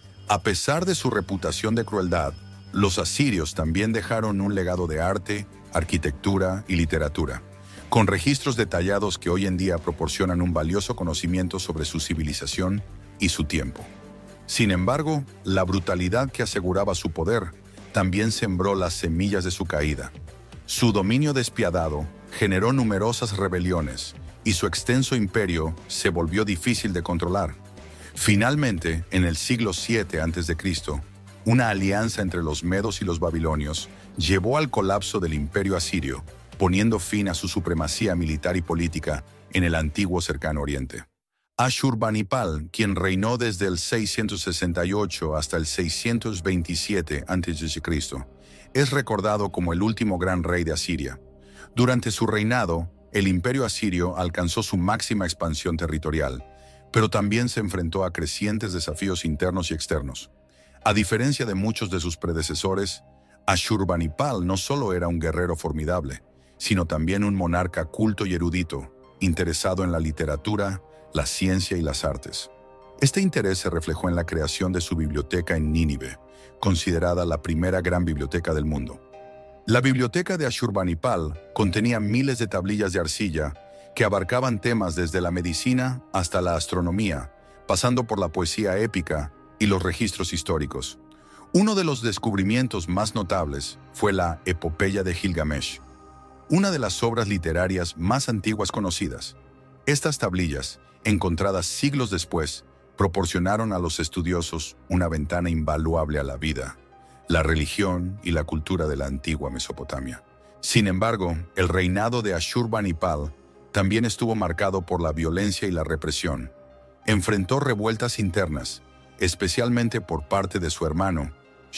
A pesar de su reputación de crueldad, los asirios también dejaron un legado de arte, arquitectura y literatura, con registros detallados que hoy en día proporcionan un valioso conocimiento sobre su civilización y su tiempo. Sin embargo, la brutalidad que aseguraba su poder también sembró las semillas de su caída. Su dominio despiadado generó numerosas rebeliones y su extenso imperio se volvió difícil de controlar. Finalmente, en el siglo siete antes de Cristo, una alianza entre los medos y los babilonios llevó al colapso del imperio asirio, poniendo fin a su supremacía militar y política en el antiguo Cercano Oriente. Ashurbanipal, quien reinó desde el seiscientos sesenta y ocho hasta el seiscientos veintisiete antes de Cristo, es recordado como el último gran rey de Asiria. Durante su reinado, el imperio asirio alcanzó su máxima expansión territorial, pero también se enfrentó a crecientes desafíos internos y externos. A diferencia de muchos de sus predecesores, Ashurbanipal no solo era un guerrero formidable, sino también un monarca culto y erudito, interesado en la literatura, la ciencia y las artes. Este interés se reflejó en la creación de su biblioteca en Nínive, considerada la primera gran biblioteca del mundo. La biblioteca de Ashurbanipal contenía miles de tablillas de arcilla que abarcaban temas desde la medicina hasta la astronomía, pasando por la poesía épica y los registros históricos. Uno de los descubrimientos más notables fue la Epopeya de Gilgamesh, una de las obras literarias más antiguas conocidas. Estas tablillas, encontradas siglos después, proporcionaron a los estudiosos una ventana invaluable a la vida, la religión y la cultura de la antigua Mesopotamia. Sin embargo, el reinado de Ashurbanipal también estuvo marcado por la violencia y la represión. Enfrentó revueltas internas, especialmente por parte de su hermano,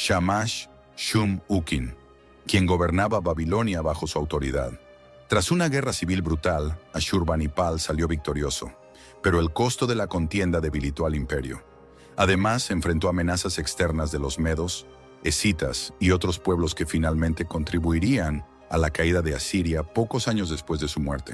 Shamash-shum-ukin, quien gobernaba Babilonia bajo su autoridad. Tras una guerra civil brutal, Ashurbanipal salió victorioso, pero el costo de la contienda debilitó al imperio. Además, enfrentó amenazas externas de los medos, escitas y otros pueblos que finalmente contribuirían a la caída de Asiria pocos años después de su muerte.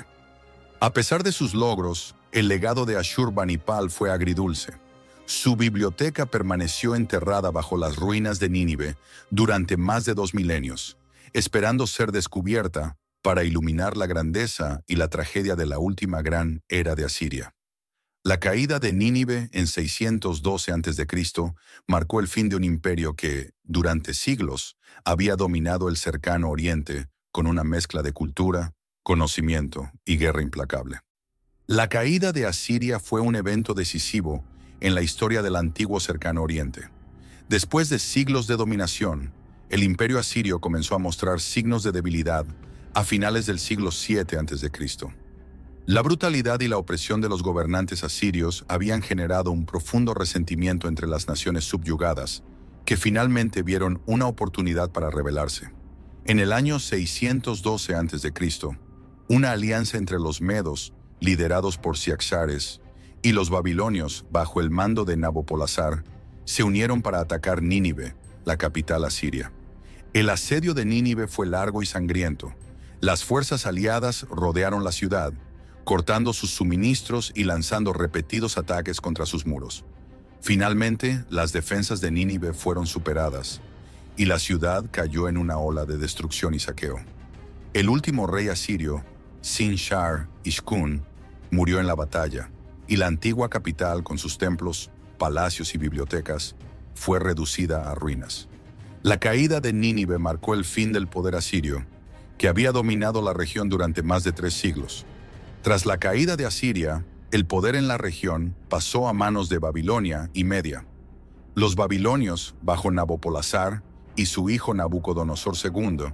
A pesar de sus logros, el legado de Ashurbanipal fue agridulce. Su biblioteca permaneció enterrada bajo las ruinas de Nínive durante más de dos milenios, esperando ser descubierta para iluminar la grandeza y la tragedia de la última gran era de Asiria. La caída de Nínive en seiscientos doce antes de Cristo marcó el fin de un imperio que, durante siglos, había dominado el Cercano Oriente con una mezcla de cultura, conocimiento y guerra implacable. La caída de Asiria fue un evento decisivo en la historia del antiguo Cercano Oriente. Después de siglos de dominación, el imperio asirio comenzó a mostrar signos de debilidad a finales del siglo siete antes de Cristo. La brutalidad y la opresión de los gobernantes asirios habían generado un profundo resentimiento entre las naciones subyugadas, que finalmente vieron una oportunidad para rebelarse. En el año seiscientos doce antes de Cristo, una alianza entre los medos, liderados por Ciaxares, y los babilonios, bajo el mando de Nabopolassar, se unieron para atacar Nínive, la capital asiria. El asedio de Nínive fue largo y sangriento. Las fuerzas aliadas rodearon la ciudad, cortando sus suministros y lanzando repetidos ataques contra sus muros. Finalmente, las defensas de Nínive fueron superadas, y la ciudad cayó en una ola de destrucción y saqueo. El último rey asirio, Sin-shar-ishkun, murió en la batalla, y la antigua capital, con sus templos, palacios y bibliotecas, fue reducida a ruinas. La caída de Nínive marcó el fin del poder asirio, que había dominado la región durante más de tres siglos. Tras la caída de Asiria, el poder en la región pasó a manos de Babilonia y Media. Los babilonios, bajo Nabopolassar y su hijo Nabucodonosor segundo,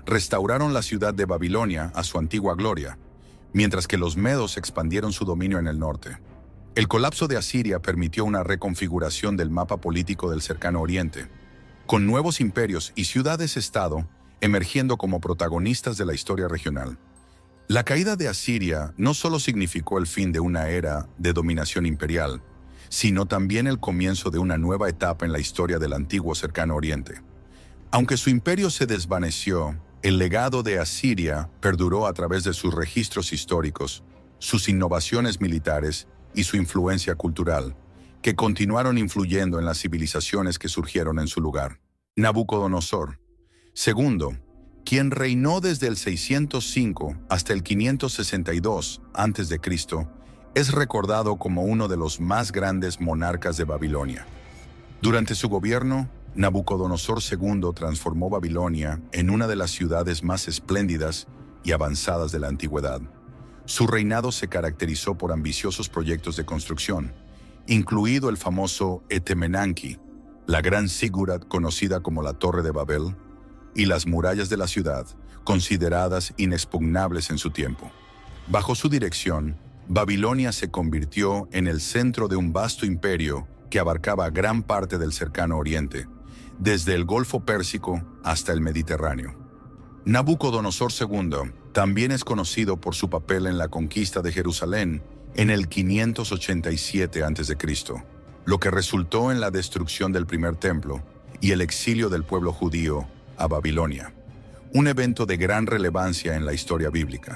restauraron la ciudad de Babilonia a su antigua gloria, mientras que los medos expandieron su dominio en el norte. El colapso de Asiria permitió una reconfiguración del mapa político del cercano oriente, con nuevos imperios y ciudades-estado emergiendo como protagonistas de la historia regional. La caída de Asiria no solo significó el fin de una era de dominación imperial, sino también el comienzo de una nueva etapa en la historia del antiguo cercano oriente. Aunque su imperio se desvaneció, el legado de Asiria perduró a través de sus registros históricos, sus innovaciones militares y su influencia cultural, que continuaron influyendo en las civilizaciones que surgieron en su lugar. Nabucodonosor segundo, quien reinó desde el seiscientos cinco hasta el quinientos sesenta y dos antes de Cristo, es recordado como uno de los más grandes monarcas de Babilonia. Durante su gobierno, Nabucodonosor segundo transformó Babilonia en una de las ciudades más espléndidas y avanzadas de la antigüedad. Su reinado se caracterizó por ambiciosos proyectos de construcción, incluido el famoso Etemenanki, la gran zigurat conocida como la Torre de Babel, y las murallas de la ciudad, consideradas inexpugnables en su tiempo. Bajo su dirección, Babilonia se convirtió en el centro de un vasto imperio que abarcaba gran parte del cercano oriente, desde el Golfo Pérsico hasta el Mediterráneo. Nabucodonosor segundo también es conocido por su papel en la conquista de Jerusalén en el quinientos ochenta y siete antes de Cristo, lo que resultó en la destrucción del primer templo y el exilio del pueblo judío a Babilonia, un evento de gran relevancia en la historia bíblica.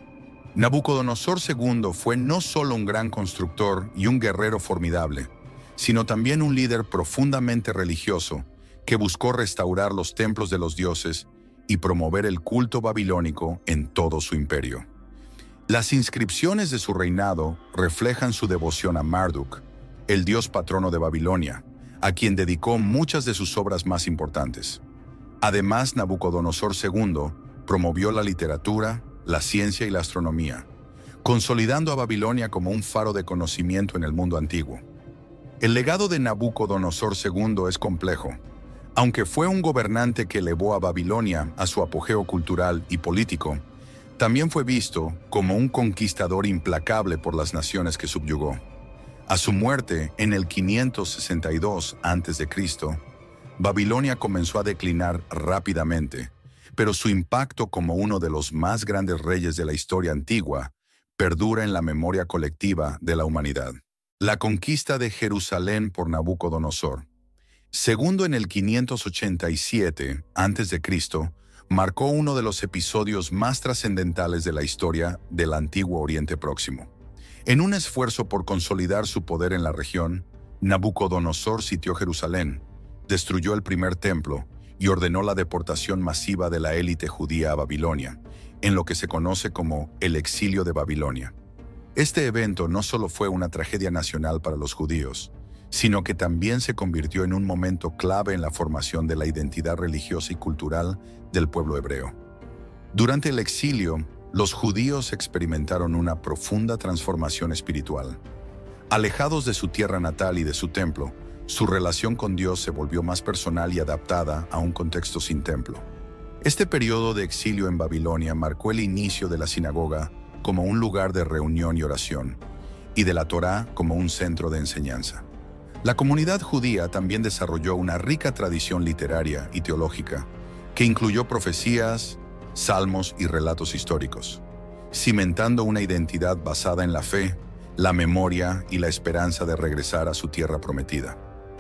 Nabucodonosor segundo fue no solo un gran constructor y un guerrero formidable, sino también un líder profundamente religioso que buscó restaurar los templos de los dioses y promover el culto babilónico en todo su imperio. Las inscripciones de su reinado reflejan su devoción a Marduk, el dios patrono de Babilonia, a quien dedicó muchas de sus obras más importantes. Además, Nabucodonosor segundo promovió la literatura, la ciencia y la astronomía, consolidando a Babilonia como un faro de conocimiento en el mundo antiguo. El legado de Nabucodonosor segundo es complejo. Aunque fue un gobernante que elevó a Babilonia a su apogeo cultural y político, también fue visto como un conquistador implacable por las naciones que subyugó. A su muerte en el quinientos sesenta y dos antes de Cristo, Babilonia comenzó a declinar rápidamente, pero su impacto como uno de los más grandes reyes de la historia antigua perdura en la memoria colectiva de la humanidad. La conquista de Jerusalén por Nabucodonosor. Segundo en el quinientos ochenta y siete antes de Cristo, marcó uno de los episodios más trascendentales de la historia del antiguo Oriente Próximo. En un esfuerzo por consolidar su poder en la región, Nabucodonosor sitió Jerusalén, destruyó el primer templo y ordenó la deportación masiva de la élite judía a Babilonia, en lo que se conoce como el exilio de Babilonia. Este evento no solo fue una tragedia nacional para los judíos, sino que también se convirtió en un momento clave en la formación de la identidad religiosa y cultural del pueblo hebreo. Durante el exilio, los judíos experimentaron una profunda transformación espiritual. Alejados de su tierra natal y de su templo, su relación con Dios se volvió más personal y adaptada a un contexto sin templo. Este periodo de exilio en Babilonia marcó el inicio de la sinagoga como un lugar de reunión y oración, y de la Torá como un centro de enseñanza. La comunidad judía también desarrolló una rica tradición literaria y teológica, que incluyó profecías, salmos y relatos históricos, cimentando una identidad basada en la fe, la memoria y la esperanza de regresar a su tierra prometida.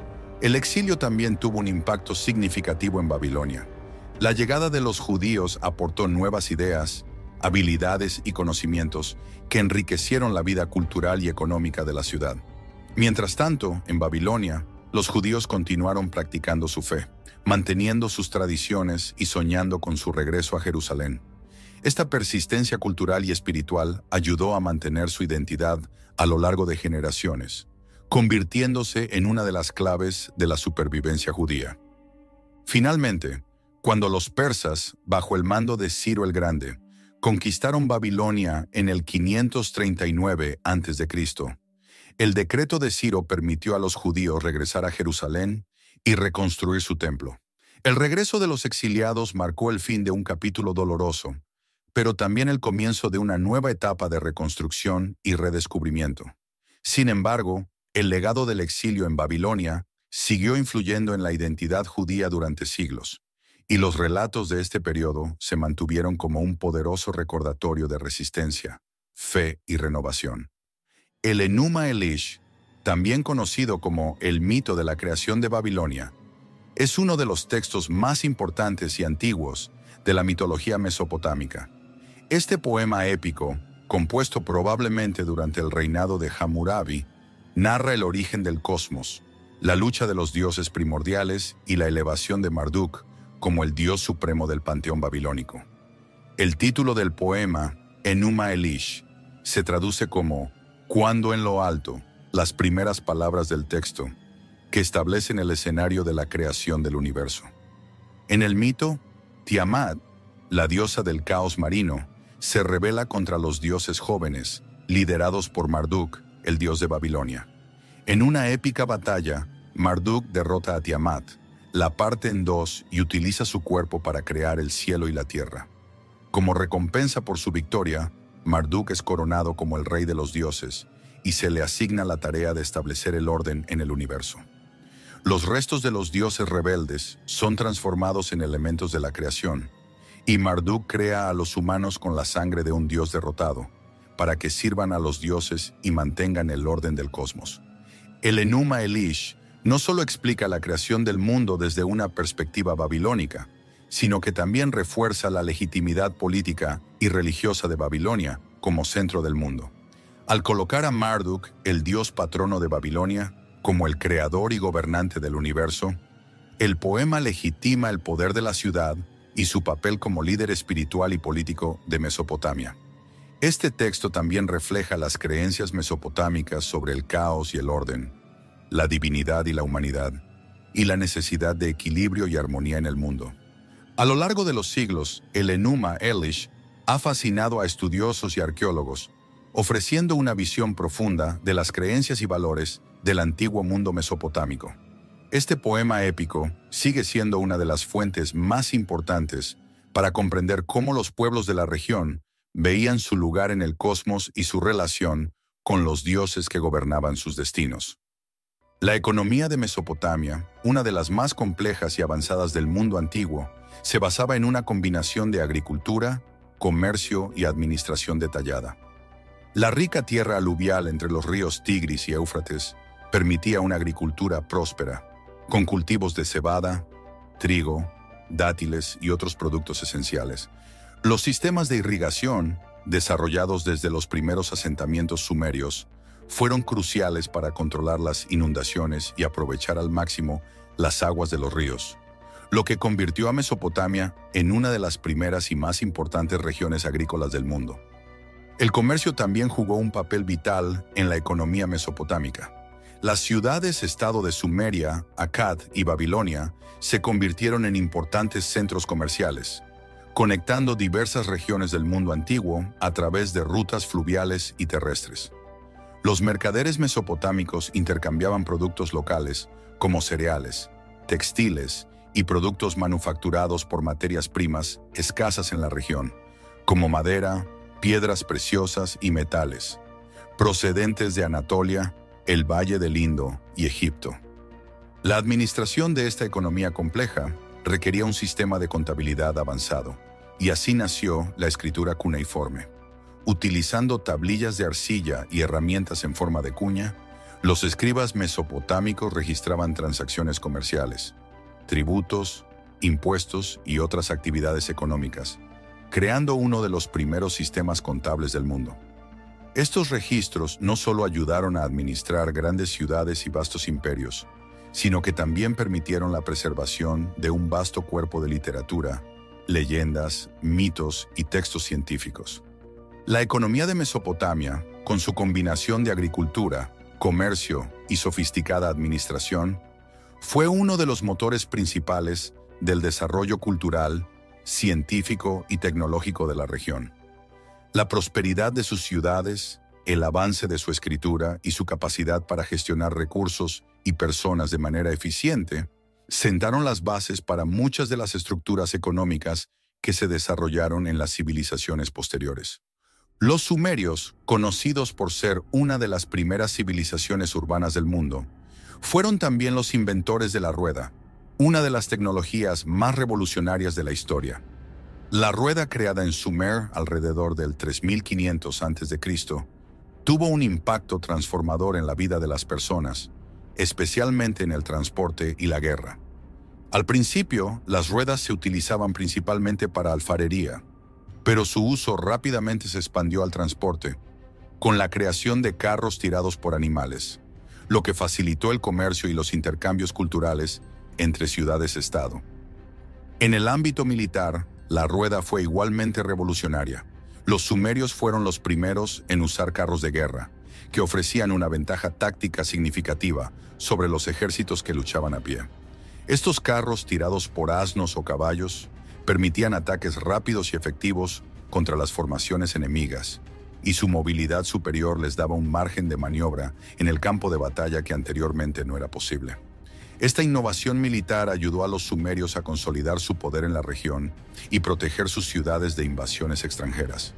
El exilio también tuvo un impacto significativo en Babilonia. La llegada de los judíos aportó nuevas ideas, habilidades y conocimientos que enriquecieron la vida cultural y económica de la ciudad. Mientras tanto, en Babilonia, los judíos continuaron practicando su fe, manteniendo sus tradiciones y soñando con su regreso a Jerusalén. Esta persistencia cultural y espiritual ayudó a mantener su identidad a lo largo de generaciones, convirtiéndose en una de las claves de la supervivencia judía. Finalmente, cuando los persas, bajo el mando de Ciro el Grande, conquistaron Babilonia en el quinientos treinta y nueve antes de Cristo, el decreto de Ciro permitió a los judíos regresar a Jerusalén y reconstruir su templo. El regreso de los exiliados marcó el fin de un capítulo doloroso, pero también el comienzo de una nueva etapa de reconstrucción y redescubrimiento. Sin embargo, el legado del exilio en Babilonia siguió influyendo en la identidad judía durante siglos, y los relatos de este periodo se mantuvieron como un poderoso recordatorio de resistencia, fe y renovación. El Enuma Elish, también conocido como el mito de la creación de Babilonia, es uno de los textos más importantes y antiguos de la mitología mesopotámica. Este poema épico, compuesto probablemente durante el reinado de Hammurabi, narra el origen del cosmos, la lucha de los dioses primordiales y la elevación de Marduk como el dios supremo del panteón babilónico. El título del poema, Enuma Elish, se traduce como «Cuando en lo alto», las primeras palabras del texto, que establecen el escenario de la creación del universo. En el mito, Tiamat, la diosa del caos marino, se rebela contra los dioses jóvenes, liderados por Marduk, el dios de Babilonia. En una épica batalla, Marduk derrota a Tiamat, la parte en dos y utiliza su cuerpo para crear el cielo y la tierra. Como recompensa por su victoria, Marduk es coronado como el rey de los dioses y se le asigna la tarea de establecer el orden en el universo. Los restos de los dioses rebeldes son transformados en elementos de la creación, y Marduk crea a los humanos con la sangre de un dios derrotado, para que sirvan a los dioses y mantengan el orden del cosmos. El Enuma Elish no solo explica la creación del mundo desde una perspectiva babilónica, sino que también refuerza la legitimidad política y religiosa de Babilonia como centro del mundo. Al colocar a Marduk, el dios patrono de Babilonia, como el creador y gobernante del universo, el poema legitima el poder de la ciudad y su papel como líder espiritual y político de Mesopotamia. Este texto también refleja las creencias mesopotámicas sobre el caos y el orden, la divinidad y la humanidad, y la necesidad de equilibrio y armonía en el mundo. A lo largo de los siglos, el Enuma Elish ha fascinado a estudiosos y arqueólogos, ofreciendo una visión profunda de las creencias y valores del antiguo mundo mesopotámico. Este poema épico sigue siendo una de las fuentes más importantes para comprender cómo los pueblos de la región veían su lugar en el cosmos y su relación con los dioses que gobernaban sus destinos. La economía de Mesopotamia, una de las más complejas y avanzadas del mundo antiguo, se basaba en una combinación de agricultura, comercio y administración detallada. La rica tierra aluvial entre los ríos Tigris y Éufrates permitía una agricultura próspera, con cultivos de cebada, trigo, dátiles y otros productos esenciales. Los sistemas de irrigación, desarrollados desde los primeros asentamientos sumerios, fueron cruciales para controlar las inundaciones y aprovechar al máximo las aguas de los ríos, lo que convirtió a Mesopotamia en una de las primeras y más importantes regiones agrícolas del mundo. El comercio también jugó un papel vital en la economía mesopotámica. Las ciudades-estado de Sumeria, Akkad y Babilonia se convirtieron en importantes centros comerciales, conectando diversas regiones del mundo antiguo a través de rutas fluviales y terrestres. Los mercaderes mesopotámicos intercambiaban productos locales, como cereales, textiles y productos manufacturados por materias primas escasas en la región, como madera, piedras preciosas y metales, procedentes de Anatolia, el Valle del Indo y Egipto. La administración de esta economía compleja requería un sistema de contabilidad avanzado, y así nació la escritura cuneiforme. Utilizando tablillas de arcilla y herramientas en forma de cuña, los escribas mesopotámicos registraban transacciones comerciales, tributos, impuestos y otras actividades económicas, creando uno de los primeros sistemas contables del mundo. Estos registros no solo ayudaron a administrar grandes ciudades y vastos imperios, sino que también permitieron la preservación de un vasto cuerpo de literatura, leyendas, mitos y textos científicos. La economía de Mesopotamia, con su combinación de agricultura, comercio y sofisticada administración, fue uno de los motores principales del desarrollo cultural, científico y tecnológico de la región. La prosperidad de sus ciudades, el avance de su escritura y su capacidad para gestionar recursos y personas de manera eficiente sentaron las bases para muchas de las estructuras económicas que se desarrollaron en las civilizaciones posteriores. Los sumerios, conocidos por ser una de las primeras civilizaciones urbanas del mundo, fueron también los inventores de la rueda, una de las tecnologías más revolucionarias de la historia. La rueda, creada en Sumer alrededor del tres mil quinientos antes de Cristo, tuvo un impacto transformador en la vida de las personas, especialmente en el transporte y la guerra. Al principio, las ruedas se utilizaban principalmente para alfarería, pero su uso rápidamente se expandió al transporte, con la creación de carros tirados por animales, lo que facilitó el comercio y los intercambios culturales entre ciudades-estado. En el ámbito militar, la rueda fue igualmente revolucionaria. Los sumerios fueron los primeros en usar carros de guerra, que ofrecían una ventaja táctica significativa sobre los ejércitos que luchaban a pie. Estos carros, tirados por asnos o caballos, permitían ataques rápidos y efectivos contra las formaciones enemigas, y su movilidad superior les daba un margen de maniobra en el campo de batalla que anteriormente no era posible. Esta innovación militar ayudó a los sumerios a consolidar su poder en la región y proteger sus ciudades de invasiones extranjeras.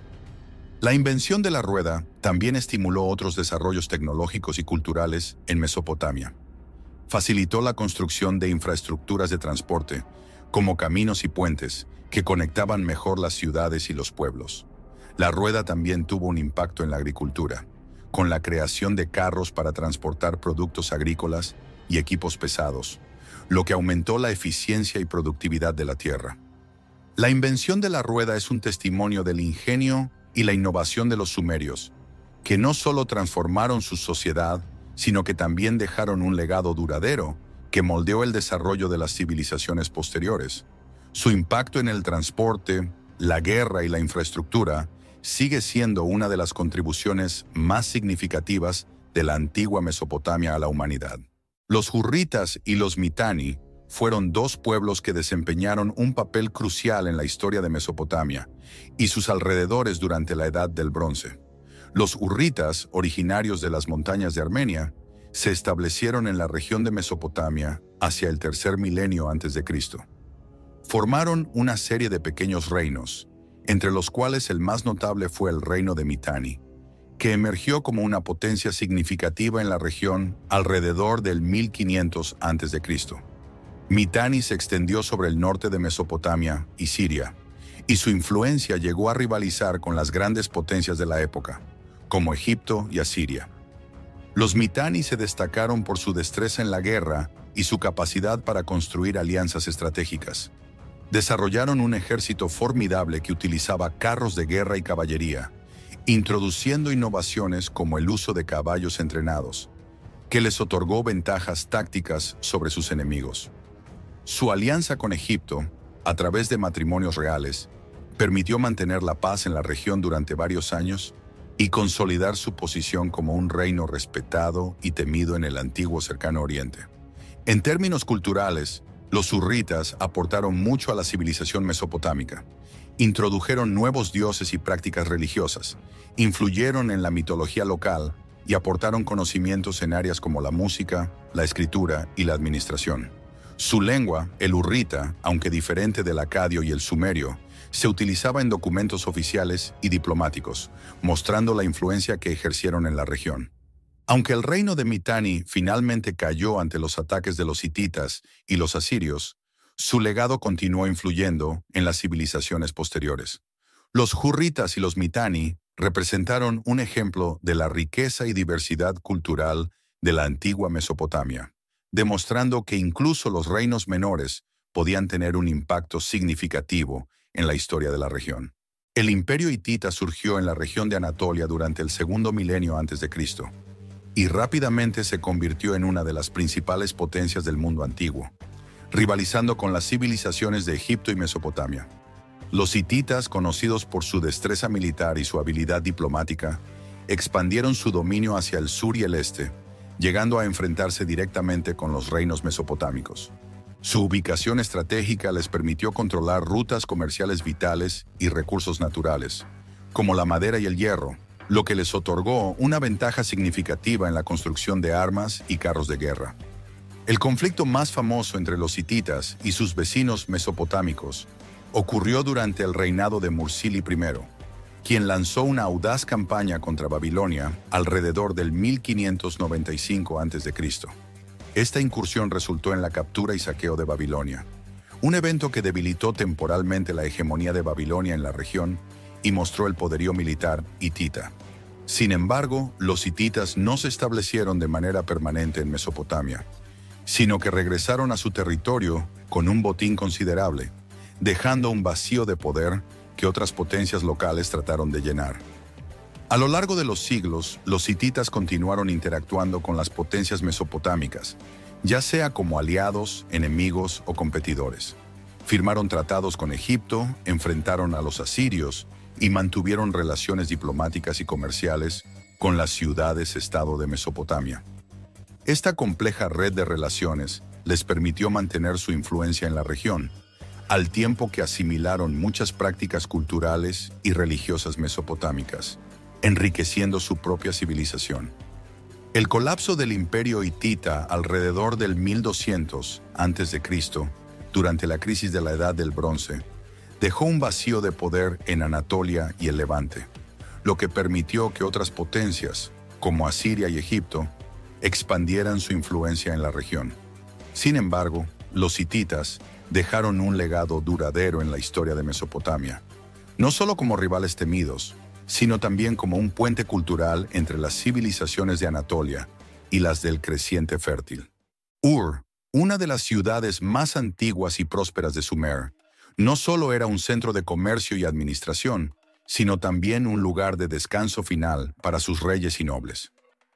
La invención de la rueda también estimuló otros desarrollos tecnológicos y culturales en Mesopotamia. Facilitó la construcción de infraestructuras de transporte, como caminos y puentes, que conectaban mejor las ciudades y los pueblos. La rueda también tuvo un impacto en la agricultura, con la creación de carros para transportar productos agrícolas y equipos pesados, lo que aumentó la eficiencia y productividad de la tierra. La invención de la rueda es un testimonio del ingenio y la innovación de los sumerios, que no solo transformaron su sociedad, sino que también dejaron un legado duradero que moldeó el desarrollo de las civilizaciones posteriores. Su impacto en el transporte, la guerra y la infraestructura sigue siendo una de las contribuciones más significativas de la antigua Mesopotamia a la humanidad. Los hurritas y los mitani fueron dos pueblos que desempeñaron un papel crucial en la historia de Mesopotamia y sus alrededores durante la Edad del Bronce. Los hurritas, originarios de las montañas de Armenia, se establecieron en la región de Mesopotamia hacia el tercer milenio antes de Cristo. Formaron una serie de pequeños reinos, entre los cuales el más notable fue el reino de Mitanni, que emergió como una potencia significativa en la región alrededor del mil quinientos antes de Cristo. Mitanni se extendió sobre el norte de Mesopotamia y Siria, y su influencia llegó a rivalizar con las grandes potencias de la época, como Egipto y Asiria. Los Mitanni se destacaron por su destreza en la guerra y su capacidad para construir alianzas estratégicas. Desarrollaron un ejército formidable que utilizaba carros de guerra y caballería, introduciendo innovaciones como el uso de caballos entrenados, que les otorgó ventajas tácticas sobre sus enemigos. Su alianza con Egipto, a través de matrimonios reales, permitió mantener la paz en la región durante varios años y consolidar su posición como un reino respetado y temido en el antiguo Cercano Oriente. En términos culturales, los hurritas aportaron mucho a la civilización mesopotámica. Introdujeron nuevos dioses y prácticas religiosas, influyeron en la mitología local y aportaron conocimientos en áreas como la música, la escritura y la administración. Su lengua, el hurrita, aunque diferente del acadio y el sumerio, se utilizaba en documentos oficiales y diplomáticos, mostrando la influencia que ejercieron en la región. Aunque el reino de Mitanni finalmente cayó ante los ataques de los hititas y los asirios, su legado continuó influyendo en las civilizaciones posteriores. Los hurritas y los Mitanni representaron un ejemplo de la riqueza y diversidad cultural de la antigua Mesopotamia, demostrando que incluso los reinos menores podían tener un impacto significativo en la historia de la región. El imperio hitita surgió en la región de Anatolia durante el segundo milenio antes de Cristo y rápidamente se convirtió en una de las principales potencias del mundo antiguo, rivalizando con las civilizaciones de Egipto y Mesopotamia. Los hititas, conocidos por su destreza militar y su habilidad diplomática, expandieron su dominio hacia el sur y el este, llegando a enfrentarse directamente con los reinos mesopotámicos. Su ubicación estratégica les permitió controlar rutas comerciales vitales y recursos naturales, como la madera y el hierro, lo que les otorgó una ventaja significativa en la construcción de armas y carros de guerra. El conflicto más famoso entre los hititas y sus vecinos mesopotámicos ocurrió durante el reinado de Mursili primero, quien lanzó una audaz campaña contra Babilonia alrededor del mil quinientos noventa y cinco antes de Cristo. Esta incursión resultó en la captura y saqueo de Babilonia, un evento que debilitó temporalmente la hegemonía de Babilonia en la región y mostró el poderío militar hitita. Sin embargo, los hititas no se establecieron de manera permanente en Mesopotamia, sino que regresaron a su territorio con un botín considerable, dejando un vacío de poder que otras potencias locales trataron de llenar. A lo largo de los siglos, los hititas continuaron interactuando con las potencias mesopotámicas, ya sea como aliados, enemigos o competidores. Firmaron tratados con Egipto, enfrentaron a los asirios y mantuvieron relaciones diplomáticas y comerciales con las ciudades-estado de Mesopotamia. Esta compleja red de relaciones les permitió mantener su influencia en la región, al tiempo que asimilaron muchas prácticas culturales y religiosas mesopotámicas, enriqueciendo su propia civilización. El colapso del imperio hitita alrededor del mil doscientos antes de Cristo, durante la crisis de la Edad del Bronce, dejó un vacío de poder en Anatolia y el Levante, lo que permitió que otras potencias, como Asiria y Egipto, expandieran su influencia en la región. Sin embargo, los hititas dejaron un legado duradero en la historia de Mesopotamia, no solo como rivales temidos, sino también como un puente cultural entre las civilizaciones de Anatolia y las del creciente fértil. Ur, una de las ciudades más antiguas y prósperas de Sumer, no solo era un centro de comercio y administración, sino también un lugar de descanso final para sus reyes y nobles.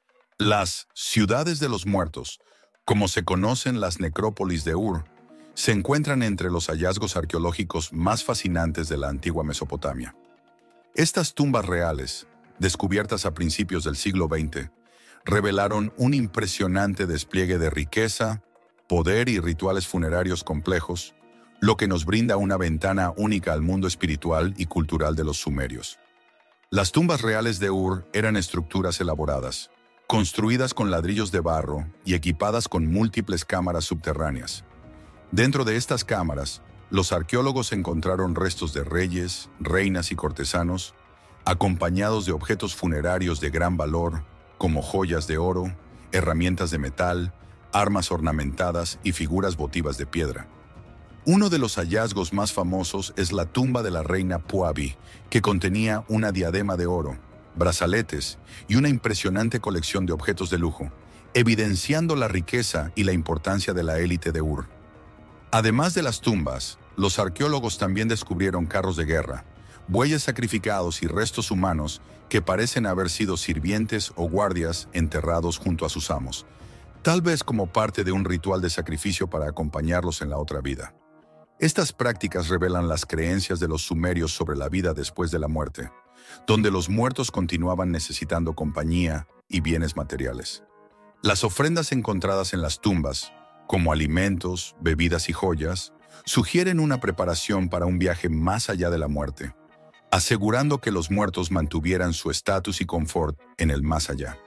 Las ciudades de los muertos, como se conocen las necrópolis de Ur, se encuentran entre los hallazgos arqueológicos más fascinantes de la antigua Mesopotamia. Estas tumbas reales, descubiertas a principios del siglo veinte, revelaron un impresionante despliegue de riqueza, poder y rituales funerarios complejos, lo que nos brinda una ventana única al mundo espiritual y cultural de los sumerios. Las tumbas reales de Ur eran estructuras elaboradas, construidas con ladrillos de barro y equipadas con múltiples cámaras subterráneas. Dentro de estas cámaras, los arqueólogos encontraron restos de reyes, reinas y cortesanos, acompañados de objetos funerarios de gran valor, como joyas de oro, herramientas de metal, armas ornamentadas y figuras votivas de piedra. Uno de los hallazgos más famosos es la tumba de la reina Puabi, que contenía una diadema de oro, brazaletes y una impresionante colección de objetos de lujo, evidenciando la riqueza y la importancia de la élite de Ur. Además de las tumbas, los arqueólogos también descubrieron carros de guerra, bueyes sacrificados y restos humanos que parecen haber sido sirvientes o guardias enterrados junto a sus amos, tal vez como parte de un ritual de sacrificio para acompañarlos en la otra vida. Estas prácticas revelan las creencias de los sumerios sobre la vida después de la muerte, donde los muertos continuaban necesitando compañía y bienes materiales. Las ofrendas encontradas en las tumbas, como alimentos, bebidas y joyas, sugieren una preparación para un viaje más allá de la muerte, asegurando que los muertos mantuvieran su estatus y confort en el más allá.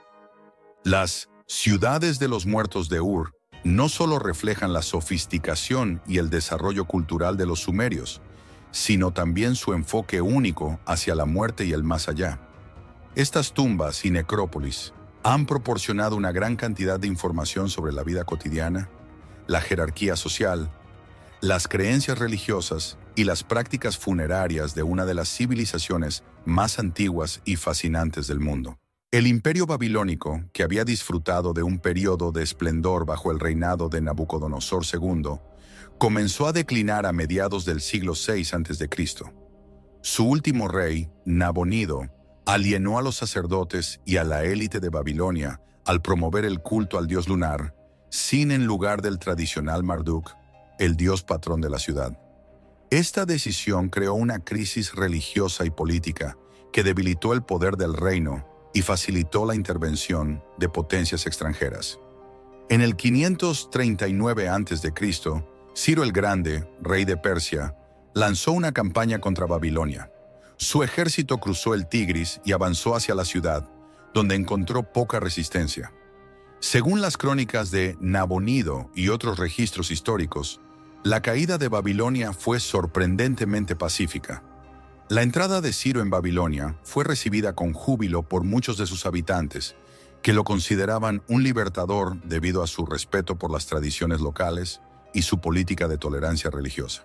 Las ciudades de los muertos de Ur no solo reflejan la sofisticación y el desarrollo cultural de los sumerios, sino también su enfoque único hacia la muerte y el más allá. Estas tumbas y necrópolis han proporcionado una gran cantidad de información sobre la vida cotidiana, la jerarquía social, las creencias religiosas y las prácticas funerarias de una de las civilizaciones más antiguas y fascinantes del mundo. El imperio babilónico, que había disfrutado de un periodo de esplendor bajo el reinado de Nabucodonosor segundo, comenzó a declinar a mediados del siglo seis antes de Cristo. Su último rey, Nabonido, alienó a los sacerdotes y a la élite de Babilonia al promover el culto al dios lunar, sin en lugar del tradicional Marduk, el dios patrón de la ciudad. Esta decisión creó una crisis religiosa y política que debilitó el poder del reino y facilitó la intervención de potencias extranjeras. En el quinientos treinta y nueve antes de Cristo, Ciro el Grande, rey de Persia, lanzó una campaña contra Babilonia. Su ejército cruzó el Tigris y avanzó hacia la ciudad, donde encontró poca resistencia. Según las crónicas de Nabonido y otros registros históricos, la caída de Babilonia fue sorprendentemente pacífica. La entrada de Ciro en Babilonia fue recibida con júbilo por muchos de sus habitantes, que lo consideraban un libertador debido a su respeto por las tradiciones locales y su política de tolerancia religiosa.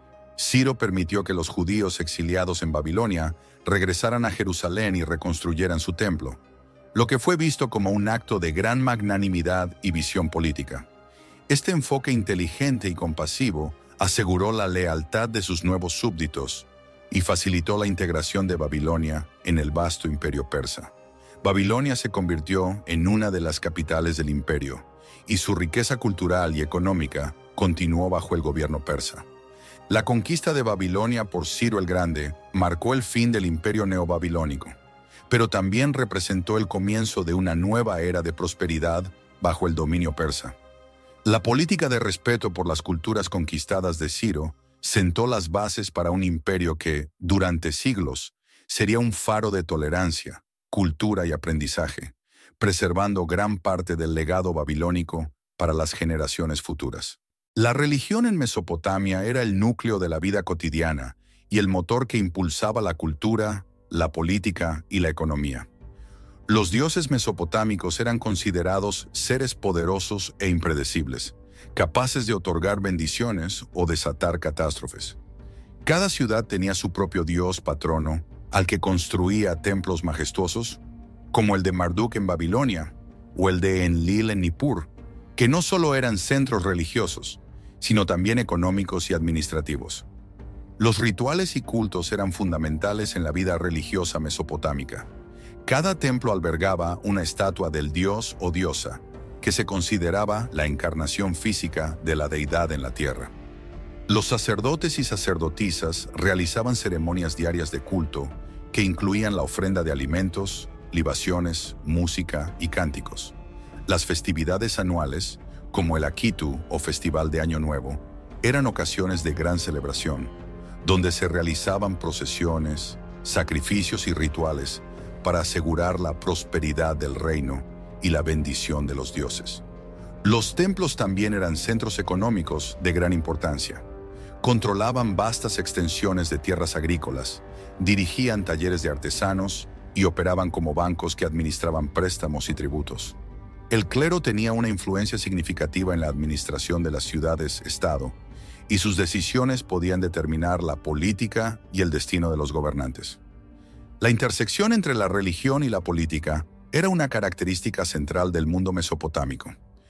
Ciro permitió que los judíos exiliados en Babilonia regresaran a Jerusalén y reconstruyeran su templo, lo que fue visto como un acto de gran magnanimidad y visión política. Este enfoque inteligente y compasivo aseguró la lealtad de sus nuevos súbditos y facilitó la integración de Babilonia en el vasto imperio persa. Babilonia se convirtió en una de las capitales del imperio, y su riqueza cultural y económica continuó bajo el gobierno persa. La conquista de Babilonia por Ciro el Grande marcó el fin del imperio neobabilónico, pero también representó el comienzo de una nueva era de prosperidad bajo el dominio persa. La política de respeto por las culturas conquistadas de Ciro sentó las bases para un imperio que, durante siglos, sería un faro de tolerancia, cultura y aprendizaje, preservando gran parte del legado babilónico para las generaciones futuras. La religión en Mesopotamia era el núcleo de la vida cotidiana y el motor que impulsaba la cultura, la política y la economía. Los dioses mesopotámicos eran considerados seres poderosos e impredecibles, capaces de otorgar bendiciones o desatar catástrofes. Cada ciudad tenía su propio dios patrono, al que construía templos majestuosos, como el de Marduk en Babilonia o el de Enlil en Nippur, que no solo eran centros religiosos, sino también económicos y administrativos. Los rituales y cultos eran fundamentales en la vida religiosa mesopotámica. Cada templo albergaba una estatua del dios o diosa, que se consideraba la encarnación física de la deidad en la tierra. Los sacerdotes y sacerdotisas realizaban ceremonias diarias de culto que incluían la ofrenda de alimentos, libaciones, música y cánticos. Las festividades anuales, como el Akitu o Festival de Año Nuevo, eran ocasiones de gran celebración, donde se realizaban procesiones, sacrificios y rituales para asegurar la prosperidad del reino y la bendición de los dioses. Los templos también eran centros económicos de gran importancia. Controlaban vastas extensiones de tierras agrícolas, dirigían talleres de artesanos y operaban como bancos que administraban préstamos y tributos. El clero tenía una influencia significativa en la administración de las ciudades-estado, y sus decisiones podían determinar la política y el destino de los gobernantes. La intersección entre la religión y la política era una característica central del mundo mesopotámico.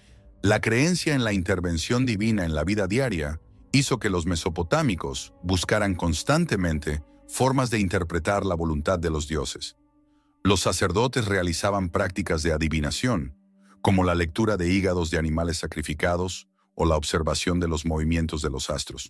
La creencia en la intervención divina en la vida diaria hizo que los mesopotámicos buscaran constantemente formas de interpretar la voluntad de los dioses. Los sacerdotes realizaban prácticas de adivinación, como la lectura de hígados de animales sacrificados o la observación de los movimientos de los astros.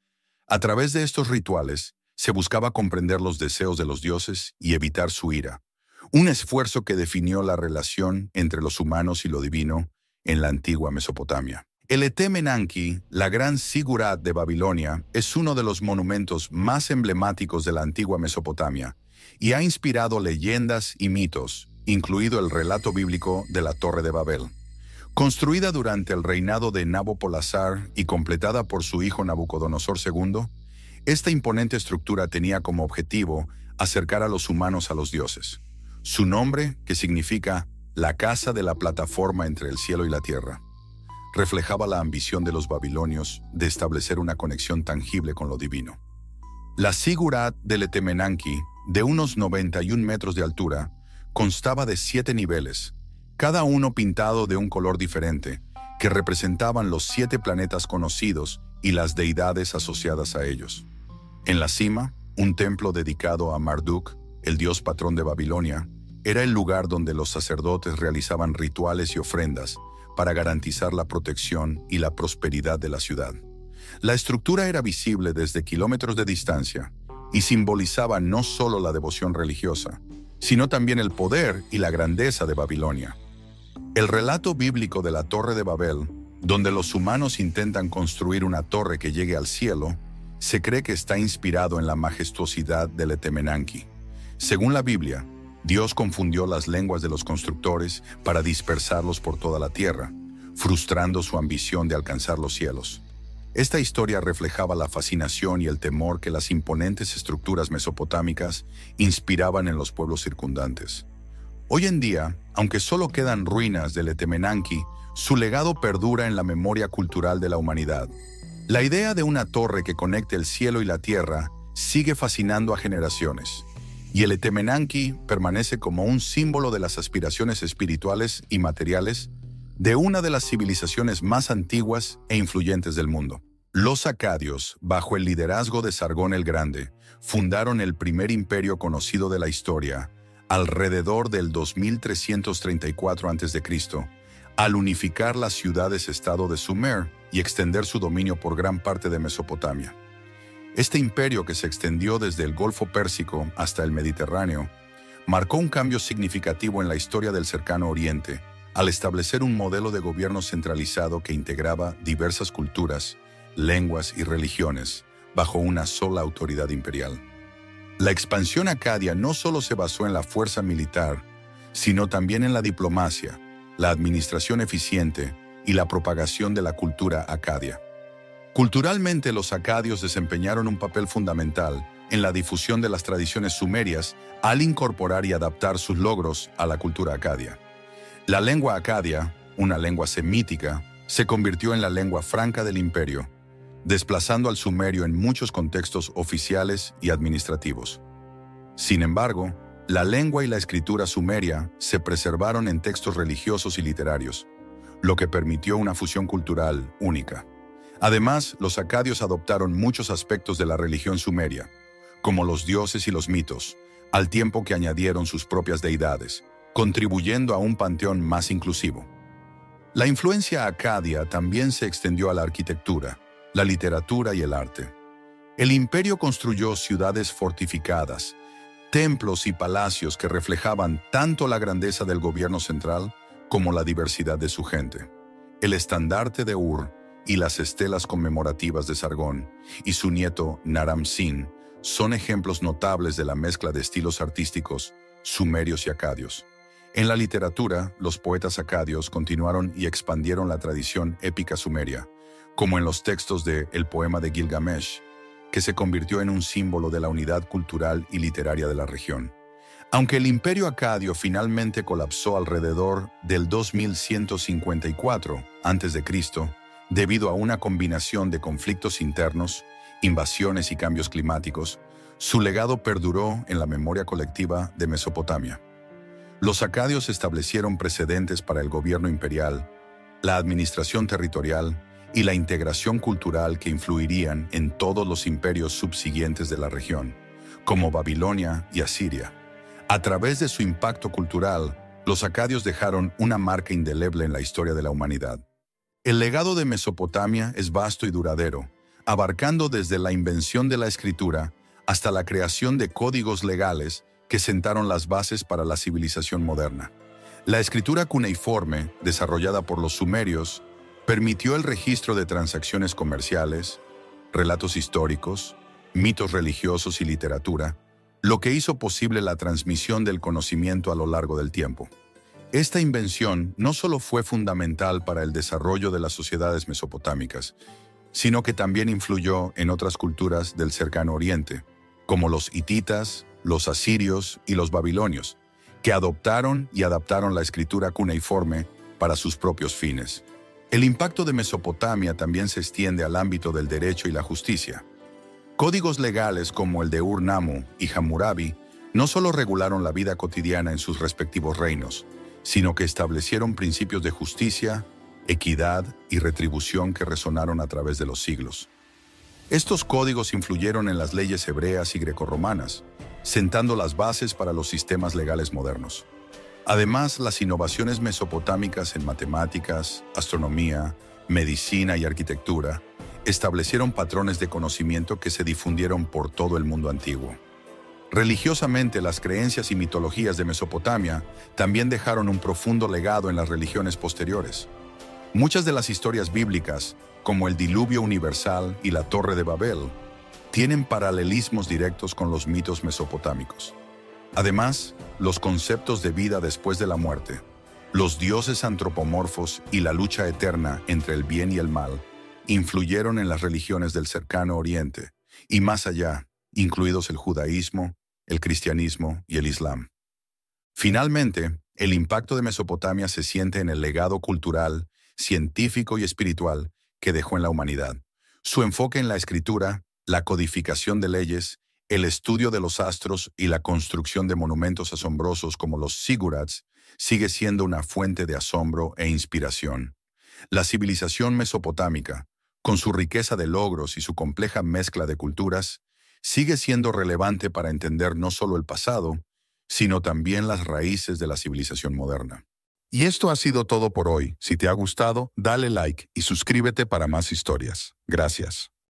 A través de estos rituales, se buscaba comprender los deseos de los dioses y evitar su ira, un esfuerzo que definió la relación entre los humanos y lo divino en la antigua Mesopotamia. El Etemenanki, la gran Sigurat de Babilonia, es uno de los monumentos más emblemáticos de la antigua Mesopotamia y ha inspirado leyendas y mitos, incluido el relato bíblico de la Torre de Babel. Construida durante el reinado de Nabopolassar y completada por su hijo Nabucodonosor segundo, esta imponente estructura tenía como objetivo acercar a los humanos a los dioses. Su nombre, que significa la casa de la plataforma entre el cielo y la tierra, reflejaba la ambición de los babilonios de establecer una conexión tangible con lo divino. La Sigurat del Etemenanki, de unos noventa y un metros de altura, constaba de siete niveles, cada uno pintado de un color diferente, que representaban los siete planetas conocidos y las deidades asociadas a ellos. En la cima, un templo dedicado a Marduk, el dios patrón de Babilonia, era el lugar donde los sacerdotes realizaban rituales y ofrendas para garantizar la protección y la prosperidad de la ciudad. La estructura era visible desde kilómetros de distancia y simbolizaba no solo la devoción religiosa, sino también el poder y la grandeza de Babilonia. El relato bíblico de la Torre de Babel, donde los humanos intentan construir una torre que llegue al cielo, se cree que está inspirado en la majestuosidad del Etemenanki. Según la Biblia, Dios confundió las lenguas de los constructores para dispersarlos por toda la tierra, frustrando su ambición de alcanzar los cielos. Esta historia reflejaba la fascinación y el temor que las imponentes estructuras mesopotámicas inspiraban en los pueblos circundantes. Hoy en día, aunque solo quedan ruinas del Etemenanki, su legado perdura en la memoria cultural de la humanidad. La idea de una torre que conecte el cielo y la tierra sigue fascinando a generaciones, y el Etemenanki permanece como un símbolo de las aspiraciones espirituales y materiales de una de las civilizaciones más antiguas e influyentes del mundo. Los acadios, bajo el liderazgo de Sargón el Grande, fundaron el primer imperio conocido de la historia alrededor del dos mil trescientos treinta y cuatro antes de Cristo, al unificar las ciudades-estado de Sumer y extender su dominio por gran parte de Mesopotamia. Este imperio, que se extendió desde el Golfo Pérsico hasta el Mediterráneo, marcó un cambio significativo en la historia del cercano Oriente, al establecer un modelo de gobierno centralizado que integraba diversas culturas, lenguas y religiones bajo una sola autoridad imperial. La expansión acadia no solo se basó en la fuerza militar, sino también en la diplomacia, la administración eficiente y la propagación de la cultura acadia. Culturalmente, los acadios desempeñaron un papel fundamental en la difusión de las tradiciones sumerias al incorporar y adaptar sus logros a la cultura acadia. La lengua acadia, una lengua semítica, se convirtió en la lengua franca del imperio, desplazando al sumerio en muchos contextos oficiales y administrativos. Sin embargo, la lengua y la escritura sumeria se preservaron en textos religiosos y literarios, lo que permitió una fusión cultural única. Además, los acadios adoptaron muchos aspectos de la religión sumeria, como los dioses y los mitos, al tiempo que añadieron sus propias deidades, contribuyendo a un panteón más inclusivo. La influencia acadia también se extendió a la arquitectura, la literatura y el arte. El imperio construyó ciudades fortificadas, templos y palacios que reflejaban tanto la grandeza del gobierno central como la diversidad de su gente. El estandarte de Ur y las estelas conmemorativas de Sargón y su nieto Naram-Sin son ejemplos notables de la mezcla de estilos artísticos sumerios y acadios. En la literatura, los poetas acadios continuaron y expandieron la tradición épica sumeria, como en los textos de El poema de Gilgamesh, que se convirtió en un símbolo de la unidad cultural y literaria de la región. Aunque el imperio acadio finalmente colapsó alrededor del dos mil ciento cincuenta y cuatro antes de Cristo, debido a una combinación de conflictos internos, invasiones y cambios climáticos, su legado perduró en la memoria colectiva de Mesopotamia. Los acadios establecieron precedentes para el gobierno imperial, la administración territorial y la integración cultural que influirían en todos los imperios subsiguientes de la región, como Babilonia y Asiria. A través de su impacto cultural, los acadios dejaron una marca indeleble en la historia de la humanidad. El legado de Mesopotamia es vasto y duradero, abarcando desde la invención de la escritura hasta la creación de códigos legales que sentaron las bases para la civilización moderna. La escritura cuneiforme, desarrollada por los sumerios, permitió el registro de transacciones comerciales, relatos históricos, mitos religiosos y literatura, lo que hizo posible la transmisión del conocimiento a lo largo del tiempo. Esta invención no solo fue fundamental para el desarrollo de las sociedades mesopotámicas, sino que también influyó en otras culturas del cercano Oriente, como los hititas, los asirios y los babilonios, que adoptaron y adaptaron la escritura cuneiforme para sus propios fines. El impacto de Mesopotamia también se extiende al ámbito del derecho y la justicia. Códigos legales como el de Ur-Nammu y Hammurabi no solo regularon la vida cotidiana en sus respectivos reinos, sino que establecieron principios de justicia, equidad y retribución que resonaron a través de los siglos. Estos códigos influyeron en las leyes hebreas y grecorromanas, sentando las bases para los sistemas legales modernos. Además, las innovaciones mesopotámicas en matemáticas, astronomía, medicina y arquitectura establecieron patrones de conocimiento que se difundieron por todo el mundo antiguo. Religiosamente, las creencias y mitologías de Mesopotamia también dejaron un profundo legado en las religiones posteriores. Muchas de las historias bíblicas, como el diluvio universal y la Torre de Babel, tienen paralelismos directos con los mitos mesopotámicos. Además, los conceptos de vida después de la muerte, los dioses antropomorfos y la lucha eterna entre el bien y el mal influyeron en las religiones del cercano Oriente y más allá, incluidos el judaísmo, el cristianismo y el islam. Finalmente, el impacto de Mesopotamia se siente en el legado cultural, científico y espiritual que dejó en la humanidad. Su enfoque en la escritura, la codificación de leyes, el estudio de los astros y la construcción de monumentos asombrosos como los zigurats sigue siendo una fuente de asombro e inspiración. La civilización mesopotámica, con su riqueza de logros y su compleja mezcla de culturas, sigue siendo relevante para entender no solo el pasado, sino también las raíces de la civilización moderna. Y esto ha sido todo por hoy. Si te ha gustado, dale like y suscríbete para más historias. Gracias.